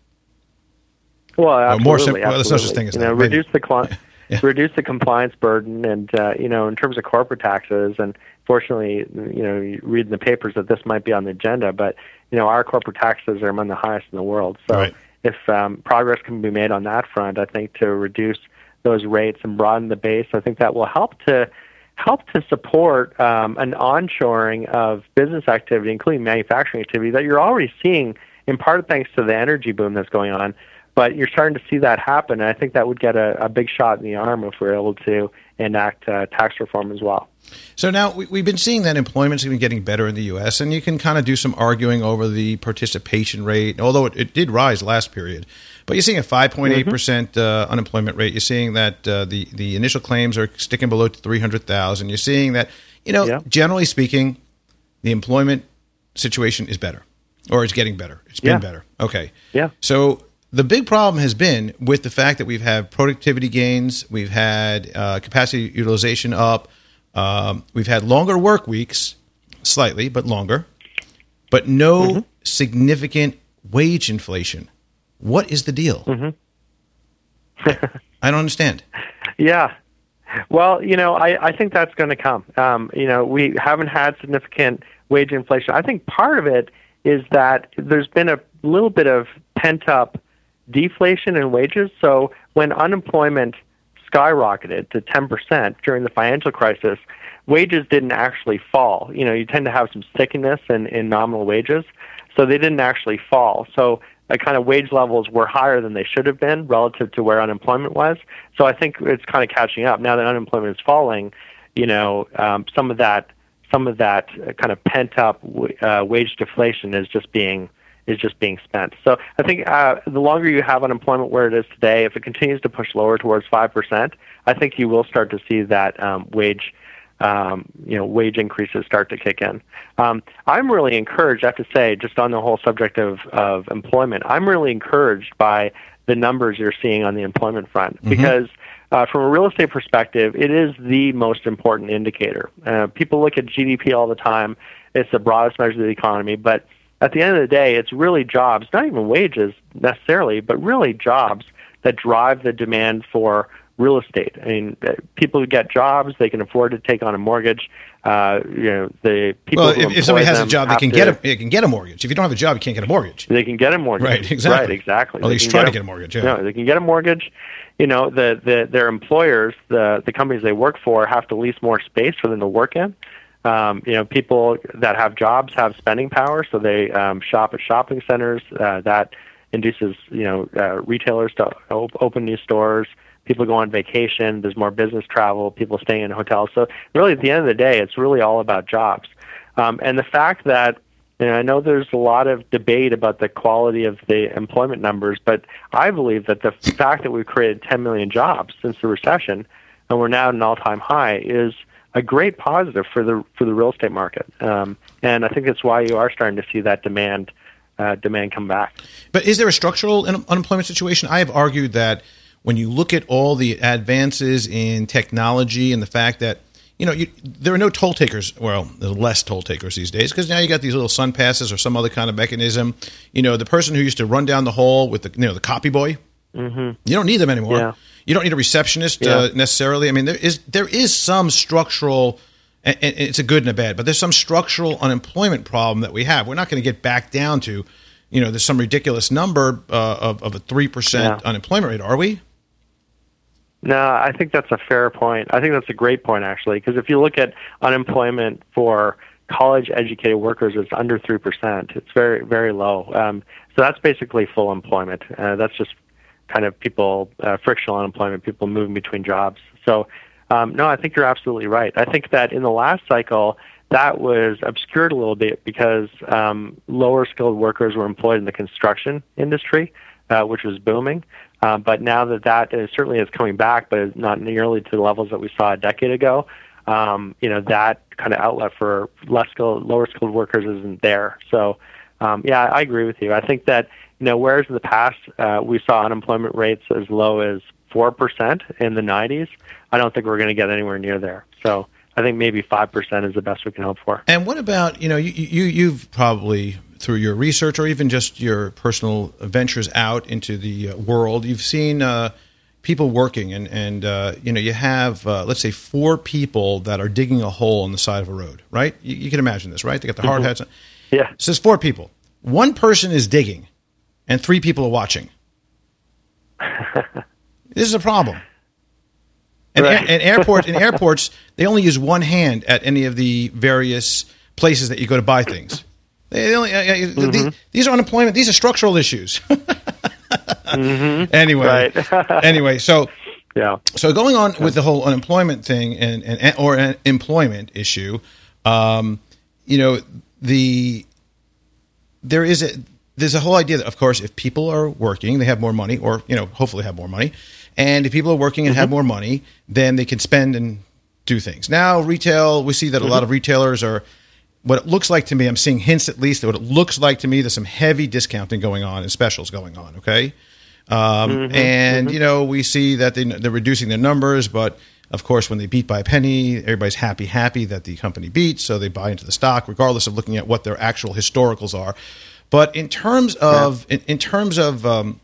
Well, absolutely, more sim- absolutely. Well, there's no such thing as you that. know, reduce the cl- yeah. reduce the compliance burden, and uh, you know, in terms of corporate taxes, and fortunately, you know, you read in the papers that this might be on the agenda, but you know, our corporate taxes are among the highest in the world. So, right. if um, progress can be made on that front, I think to reduce those rates and broaden the base, I think that will help to help to support um, an onshoring of business activity, including manufacturing activity, that you're already seeing, in part thanks to the energy boom that's going on. But you're starting to see that happen, and I think that would get a, a big shot in the arm if we're able to enact uh, tax reform as well. So now we, we've been seeing that employment's been getting better in the U S, and you can kind of do some arguing over the participation rate, although it, it did rise last period. But you're seeing a five point eight percent uh, unemployment rate. You're seeing that uh, the, the initial claims are sticking below three hundred thousand. You're seeing that, you know, yeah. generally speaking, the employment situation is better, or it's getting better. It's been yeah. better. Okay. Yeah. So the big problem has been with the fact that we've had productivity gains, we've had uh, capacity utilization up, um, we've had longer work weeks, slightly, but longer, but no mm-hmm. significant wage inflation. What is the deal? Mm-hmm. I don't understand. Yeah. Well, you know, I, I think that's going to come. Um, you know, we haven't had significant wage inflation. I think part of it is that there's been a little bit of pent-up deflation in wages. So when unemployment skyrocketed to ten percent during the financial crisis, wages didn't actually fall. You know, you tend to have some stickiness in, in nominal wages, so they didn't actually fall. So uh, kind of wage levels were higher than they should have been relative to where unemployment was. So I think it's kind of catching up. Now that unemployment is falling, you know, um, some of that some of that kind of pent-up uh, wage deflation is just being is just being spent. So I think uh, the longer you have unemployment where it is today, if it continues to push lower towards five percent, I think you will start to see that um, wage, um, you know, wage increases start to kick in. Um, I'm really encouraged, I have to say, just on the whole subject of, of employment, I'm really encouraged by the numbers you're seeing on the employment front, mm-hmm. because uh, from a real estate perspective, it is the most important indicator. Uh, people look at G D P all the time. It's the broadest measure of the economy, but at the end of the day, it's really jobs, not even wages necessarily, but really jobs that drive the demand for real estate. I mean, people who get jobs, they can afford to take on a mortgage. Uh, you know, the people. Well, who if, if somebody has a job, they can to, get a they can get a mortgage. If you don't have a job, you can't get a mortgage. They can get a mortgage. Right, exactly. Right, exactly. Or at least try to get a mortgage. Yeah. No, they can get a mortgage. You know, the, the their employers, the the companies they work for, have to lease more space for them to work in. Um, you know, people that have jobs have spending power, so they um, shop at shopping centers. Uh, that induces, you know, uh, retailers to op- open new stores. People go on vacation. There's more business travel. People staying in hotels. So really, at the end of the day, it's really all about jobs. Um, and the fact that, you know, I know there's a lot of debate about the quality of the employment numbers, but I believe that the fact that we've created ten million jobs since the recession, and we're now at an all-time high, is a great positive for the for the real estate market, um, and I think that's why you are starting to see that demand uh, demand come back. But is there a structural un- unemployment situation? I have argued that when you look at all the advances in technology and the fact that, you know, you, there are no toll takers. Well, there's less toll takers these days because now you got these little sun passes or some other kind of mechanism. You know, the person who used to run down the hall with the you know the copy boy. Mm-hmm. You don't need them anymore. Yeah. You don't need a receptionist yeah. uh, necessarily. I mean, there is there is some structural, and it's a good and a bad, but there's some structural unemployment problem that we have. We're not going to get back down to, you know, there's some ridiculous number uh, of, of a three percent yeah. unemployment rate, are we? No, I think that's a fair point. I think that's a great point, actually, because if you look at unemployment for college-educated workers, it's under three percent. It's very, very low. Um, so that's basically full employment. Uh, that's just kind of people, uh, frictional unemployment, people moving between jobs. So, um, no, I think you're absolutely right. I think that in the last cycle, that was obscured a little bit because um, lower skilled workers were employed in the construction industry, uh, which was booming. Uh, but now that that is, certainly is coming back, but is not nearly to the levels that we saw a decade ago, um, you know, that kind of outlet for less skilled, lower skilled workers isn't there. So, um, yeah, I agree with you. I think that, you know, whereas in the past uh, we saw unemployment rates as low as four percent in the nineties, I don't think we're going to get anywhere near there. So I think maybe five percent is the best we can hope for. And what about, you know, you, you, you've probably, through your research or even just your personal ventures out into the uh, world, you've seen uh, people working and, and uh, you know, you have, uh, let's say, four people that are digging a hole on the side of a road, right? You, you can imagine this, right? They got the hard mm-hmm. hats on. Yeah. So it's four people. One person is digging and three people are watching. This is a problem. And, right. and airports, in airports, they only use one hand at any of the various places that you go to buy things. They only, uh, mm-hmm. these, these are unemployment. These are structural issues. mm-hmm. Anyway, right. anyway, so yeah. So going on with the whole unemployment thing and, and or an employment issue, um, you know, the there is a there's a whole idea that, of course, if people are working, they have more money, or you know, hopefully have more money. And if people are working and mm-hmm. have more money, then they can spend and do things. Now, retail, we see that a mm-hmm. lot of retailers are, what it looks like to me, I'm seeing hints at least, that what it looks like to me, there's some heavy discounting going on and specials going on, okay? Um, mm-hmm. And, mm-hmm. you know, we see that they, they're reducing their numbers, but, of course, when they beat by a penny, everybody's happy, happy that the company beat, so they buy into the stock, regardless of looking at what their actual historicals are. But in terms of, yeah. in, in terms of um,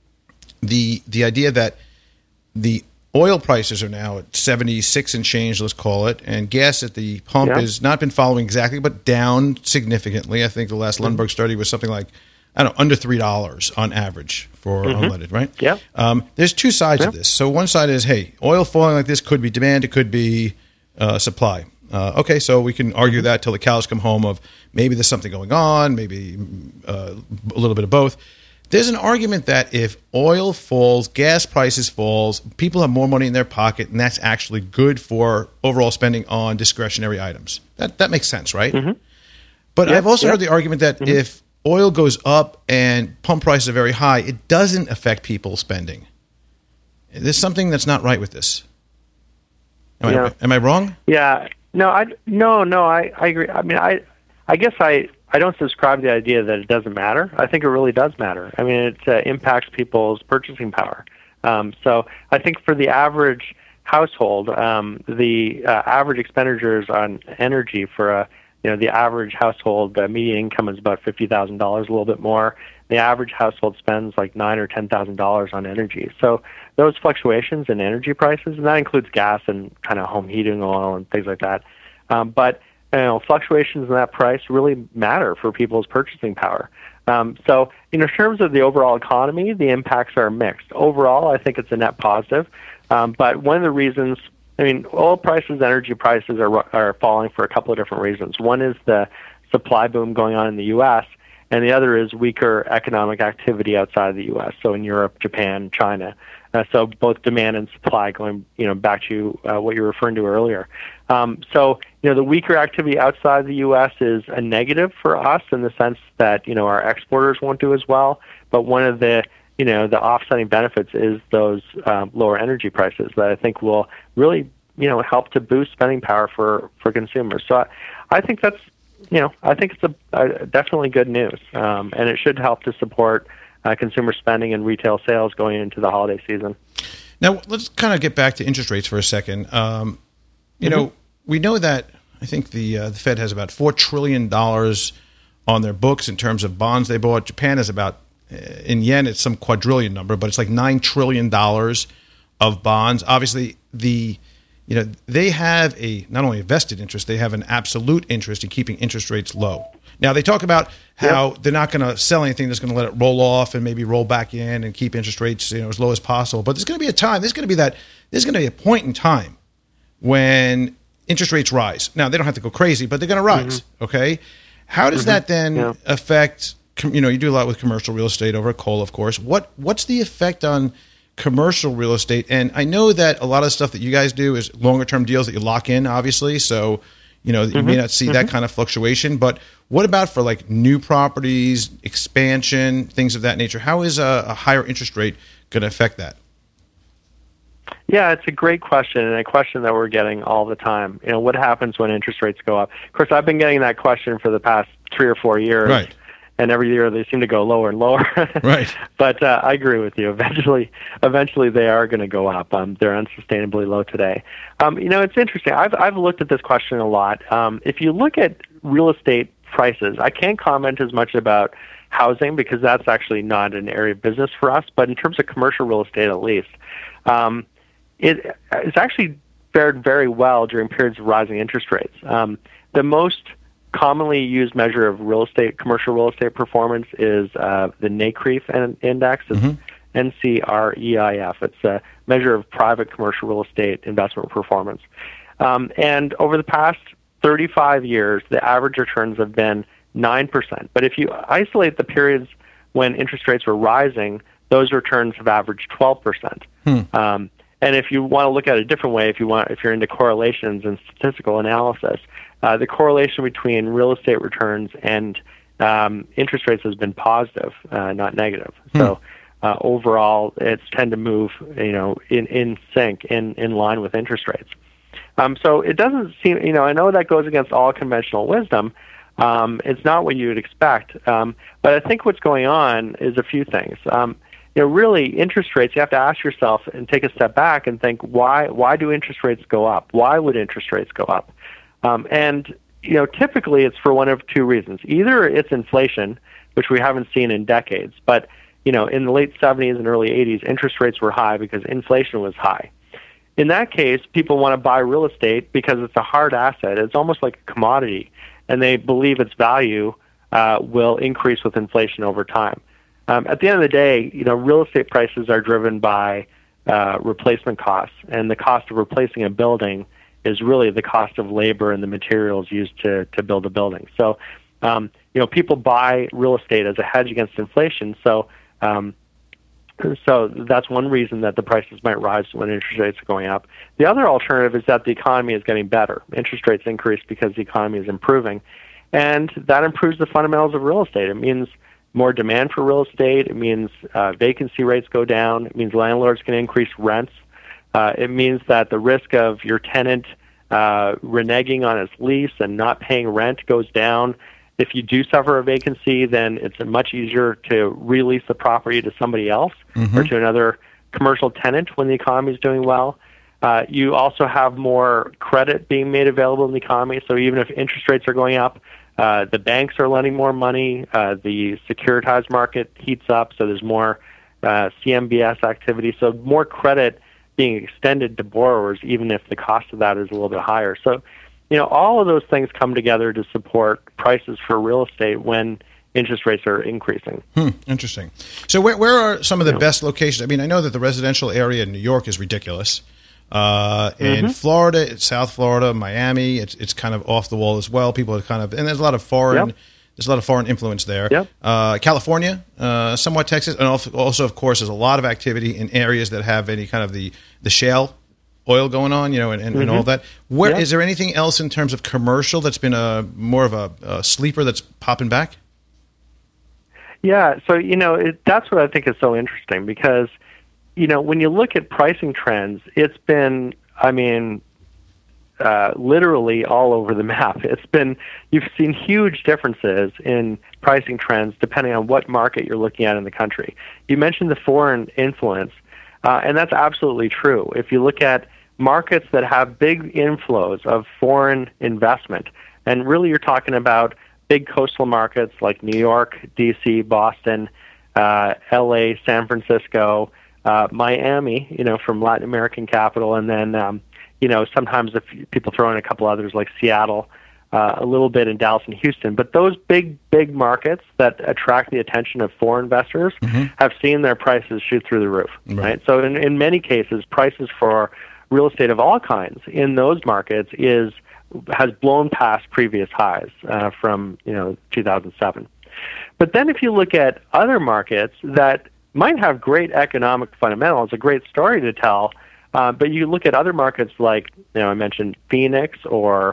the the idea that the oil prices are now at seventy-six and change, let's call it, and gas at the pump yeah. has not been following exactly, but down significantly. I think the last mm-hmm. Lundberg study was something like, I don't know, under three dollars on average for mm-hmm. unleaded, right? Yeah. Um, there's two sides yeah. of this. So one side is, hey, oil falling like this could be demand, it could be uh, supply. Uh, okay, so we can argue that till the cows come home of maybe there's something going on, maybe uh, a little bit of both. There's an argument that if oil falls, gas prices falls, people have more money in their pocket, and that's actually good for overall spending on discretionary items. That that makes sense, right? Mm-hmm. But yep, I've also yep. heard the argument that mm-hmm. if oil goes up and pump prices are very high, it doesn't affect people spending. There's something that's not right with this. Am, yeah. I, am I wrong? Yeah. No, I no no I, I agree. I mean, I I guess I. I don't subscribe to the idea that it doesn't matter. I think it really does matter. I mean, it uh, impacts people's purchasing power. Um, so I think for the average household, um, the uh, average expenditures on energy for a, you know, the average household uh, median income is about fifty thousand dollars, a little bit more. The average household spends like nine or ten thousand dollars on energy. So those fluctuations in energy prices, and that includes gas and kind of home heating oil and things like that. Um, but You know, fluctuations in that price really matter for people's purchasing power. Um, so, in terms of the overall economy, the impacts are mixed. Overall, I think it's a net positive. Um, but one of the reasons, I mean, oil prices, energy prices are are falling for a couple of different reasons. One is the supply boom going on in the U S, and the other is weaker economic activity outside of the U S, so in Europe, Japan, China. Uh, so both demand and supply, going you know back to uh, what you were referring to earlier. Um, so you know the weaker activity outside the U S is a negative for us in the sense that you know our exporters won't do as well. But one of the you know the offsetting benefits is those um, lower energy prices that I think will really you know help to boost spending power for, for consumers. So I, I think that's you know I think it's a, a definitely good news, um, and it should help to support Uh, consumer spending and retail sales going into the holiday season. Now, let's kind of get back to interest rates for a second. Um, you mm-hmm. know, we know that I think the uh, the Fed has about four trillion dollars on their books in terms of bonds they bought. Japan has about, uh, in yen, it's some quadrillion number, but it's like nine trillion dollars of bonds. Obviously, the you know they have a not only a vested interest, they have an absolute interest in keeping interest rates low. Now, they talk about how yep. they're not going to sell anything that's going to let it roll off and maybe roll back in and keep interest rates you know, as low as possible. But there's going to be a time, there's going to be that, there's going to be a point in time when interest rates rise. Now, they don't have to go crazy, but they're going to rise, mm-hmm. okay? How does mm-hmm. that then yeah. affect, you know, you do a lot with commercial real estate over at Cole, of course. What What's the effect on commercial real estate? And I know that a lot of stuff that you guys do is longer-term deals that you lock in, obviously, so You know, mm-hmm. you may not see mm-hmm. that kind of fluctuation, but what about for like new properties, expansion, things of that nature? How is a, a higher interest rate going to affect that? Yeah, it's a great question, and a question that we're getting all the time. You know, what happens when interest rates go up? Of course, I've been getting that question for the past three or four years, right. and every year they seem to go lower and lower. Right. But uh, I agree with you. Eventually, eventually they are going to go up. Um, they're unsustainably low today. Um, you know, it's interesting. I've I've looked at this question a lot. Um, if you look at real estate prices, I can't comment as much about housing because that's actually not an area of business for us. But in terms of commercial real estate, at least. Um, It it's actually fared very well during periods of rising interest rates. Um, the most commonly used measure of real estate, commercial real estate performance is uh, the NCREIF index. It's mm-hmm. N C R E I F. It's a measure of private commercial real estate investment performance. Um, and over the past thirty-five years, the average returns have been nine percent. But if you isolate the periods when interest rates were rising, those returns have averaged twelve percent. Hmm. Um, And if you want to look at it a different way, if you want, if you're into correlations and statistical analysis, uh, the correlation between real estate returns and um, interest rates has been positive, uh, not negative. Hmm. So uh, overall, it's tend to move, you know, in, in sync, in, in line with interest rates. Um, so it doesn't seem, you know, I know that goes against all conventional wisdom. Um, it's not what you would expect. Um, but I think what's going on is a few things. Um, You know, really, interest rates, you have to ask yourself and take a step back and think, why why do interest rates go up? Why would interest rates go up? Um, and, you know, typically it's for one of two reasons. Either it's inflation, which we haven't seen in decades, but, you know, in the late seventies and early eighties, interest rates were high because inflation was high. In that case, people want to buy real estate because it's a hard asset. It's almost like a commodity, and they believe its value uh, will increase with inflation over time. Um, at the end of the day, you know, real estate prices are driven by uh, replacement costs, and the cost of replacing a building is really the cost of labor and the materials used to, to build a building. So, um, you know, people buy real estate as a hedge against inflation. So, um, so that's one reason that the prices might rise when interest rates are going up. The other alternative is that the economy is getting better. Interest rates increase because the economy is improving, and that improves the fundamentals of real estate. It means more demand for real estate. It means uh, vacancy rates go down. It means landlords can increase rents. Uh, it means that the risk of your tenant uh, reneging on its lease and not paying rent goes down. If you do suffer a vacancy, then it's much easier to release the property to somebody else mm-hmm. or to another commercial tenant when the economy is doing well. Uh, you also have more credit being made available in the economy. So even if interest rates are going up, Uh, the banks are lending more money. Uh, the securitized market heats up, so there's more uh, C M B S activity. So more credit being extended to borrowers, even if the cost of that is a little bit higher. So, you know, all of those things come together to support prices for real estate when interest rates are increasing. Hmm, interesting. So where, where are some of the yeah. best locations? I mean, I know that the residential area in New York is ridiculous. Uh, in mm-hmm. Florida, it's South Florida, Miami, it's it's kind of off the wall as well. People are kind of, and there's a lot of foreign, yep. there's a lot of foreign influence there. Yep. Uh, California, uh, somewhat Texas, and also, of course, there's a lot of activity in areas that have any kind of the, the shale oil going on, you know, and, and, mm-hmm. and all that. Where yep. is there anything else in terms of commercial that's been a more of a, a sleeper that's popping back? Yeah, so you know it, that's what I think is so interesting because. You know, when you look at pricing trends, it's been, I mean, uh, literally all over the map. It's been, you've seen huge differences in pricing trends depending on what market you're looking at in the country. You mentioned the foreign influence, uh, and that's absolutely true. If you look at markets that have big inflows of foreign investment, and really you're talking about big coastal markets like New York, D C, Boston, uh, L A, San Francisco, Uh, Miami, you know, from Latin American capital, and then, um, you know, sometimes if people throw in a couple others like Seattle, uh, a little bit in Dallas and Houston. But those big, big markets that attract the attention of foreign investors mm-hmm. have seen their prices shoot through the roof, right? right? So in, in many cases, prices for real estate of all kinds in those markets is has blown past previous highs uh, from, you know, two thousand seven. But then if you look at other markets that might have great economic fundamentals, a great story to tell, uh, but you look at other markets like, you know, I mentioned Phoenix or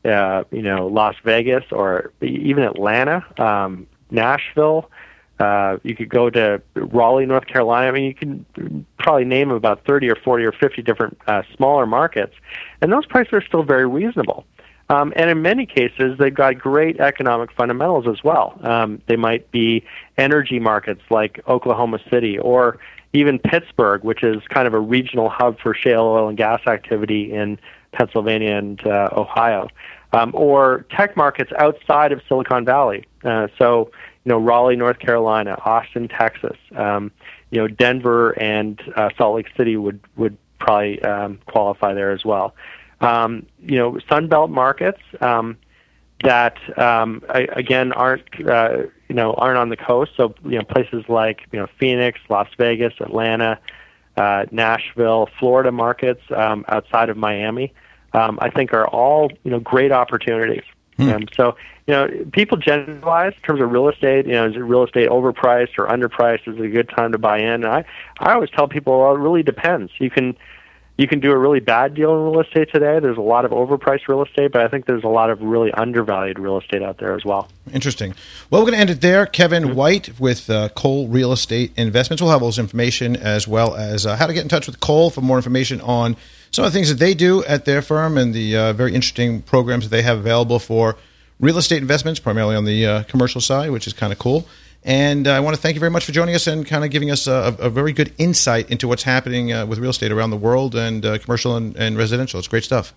uh, you know, Las Vegas, or even Atlanta, um, Nashville. Uh, you could go to Raleigh, North Carolina. I mean, you can probably name about thirty or forty or fifty different uh, smaller markets, and those prices are still very reasonable. Um, and in many cases, they've got great economic fundamentals as well. Um, they might be energy markets like Oklahoma City, or even Pittsburgh, which is kind of a regional hub for shale oil and gas activity in Pennsylvania and uh, Ohio, um, or tech markets outside of Silicon Valley. Uh, so, you know, Raleigh, North Carolina, Austin, Texas, um, you know, Denver and uh, Salt Lake City would would probably um, qualify there as well. Um, you know, Sunbelt markets um, that um, I, again aren't uh, you know aren't on the coast. So you know, places like you know Phoenix, Las Vegas, Atlanta, uh, Nashville, Florida markets um, outside of Miami, um, I think are all you know great opportunities. Hmm. Um, so you know, people generalize in terms of real estate. You know, is it real estate overpriced or underpriced? Is it a good time to buy in? And I I always tell people, well, it really depends. You can. You can do a really bad deal in real estate today. There's a lot of overpriced real estate, but I think there's a lot of really undervalued real estate out there as well. Interesting. Well, we're going to end it there. Kevin mm-hmm. White with uh, Cole Real Estate Investments. We'll have all this information, as well as uh, how to get in touch with Cole for more information on some of the things that they do at their firm and the uh, very interesting programs that they have available for real estate investments, primarily on the uh, commercial side, which is kind of cool. And uh, I want to thank you very much for joining us and kind of giving us a, a very good insight into what's happening uh, with real estate around the world and uh, commercial and, and residential. It's great stuff.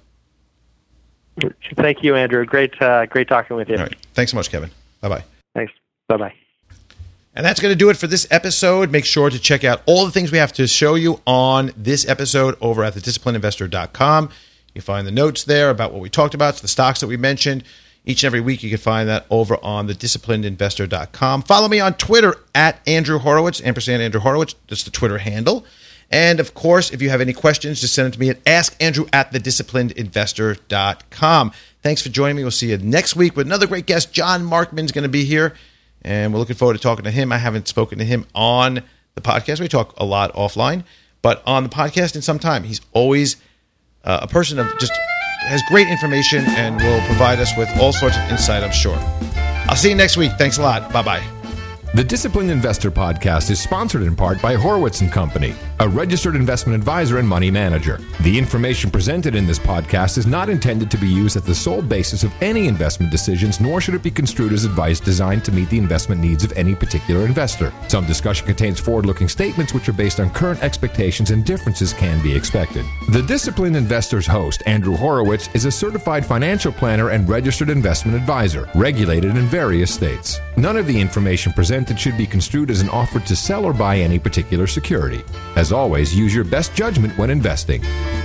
Thank you, Andrew. Great, uh, great talking with you. All right. Thanks so much, Kevin. Bye-bye. Thanks. Bye-bye. And that's going to do it for this episode. Make sure to check out all the things we have to show you on this episode over at the disciplined investor dot com. You find the notes there about what we talked about, the stocks that we mentioned. Each and every week, you can find that over on the disciplined investor dot com. Follow me on Twitter at Andrew Horowitz, ampersand Andrew Horowitz. That's the Twitter handle. And, of course, if you have any questions, just send them to me at askandrew at the disciplined investor dot com. Thanks for joining me. We'll see you next week with another great guest. John Markman is going to be here, and we're looking forward to talking to him. I haven't spoken to him on the podcast. We talk a lot offline, but on the podcast in some time. He's always uh, a person of just... has great information and will provide us with all sorts of insight, I'm sure. I'll see you next week. Thanks a lot. Bye-bye. The Disciplined Investor Podcast is sponsored in part by Horowitz and Company, a registered investment advisor and money manager. The information presented in this podcast is not intended to be used as the sole basis of any investment decisions, nor should it be construed as advice designed to meet the investment needs of any particular investor. Some discussion contains forward-looking statements which are based on current expectations, and differences can be expected. The Disciplined Investor's host, Andrew Horowitz, is a certified financial planner and registered investment advisor, regulated in various states. None of the information presented should be construed as an offer to sell or buy any particular security. As always, use your best judgment when investing.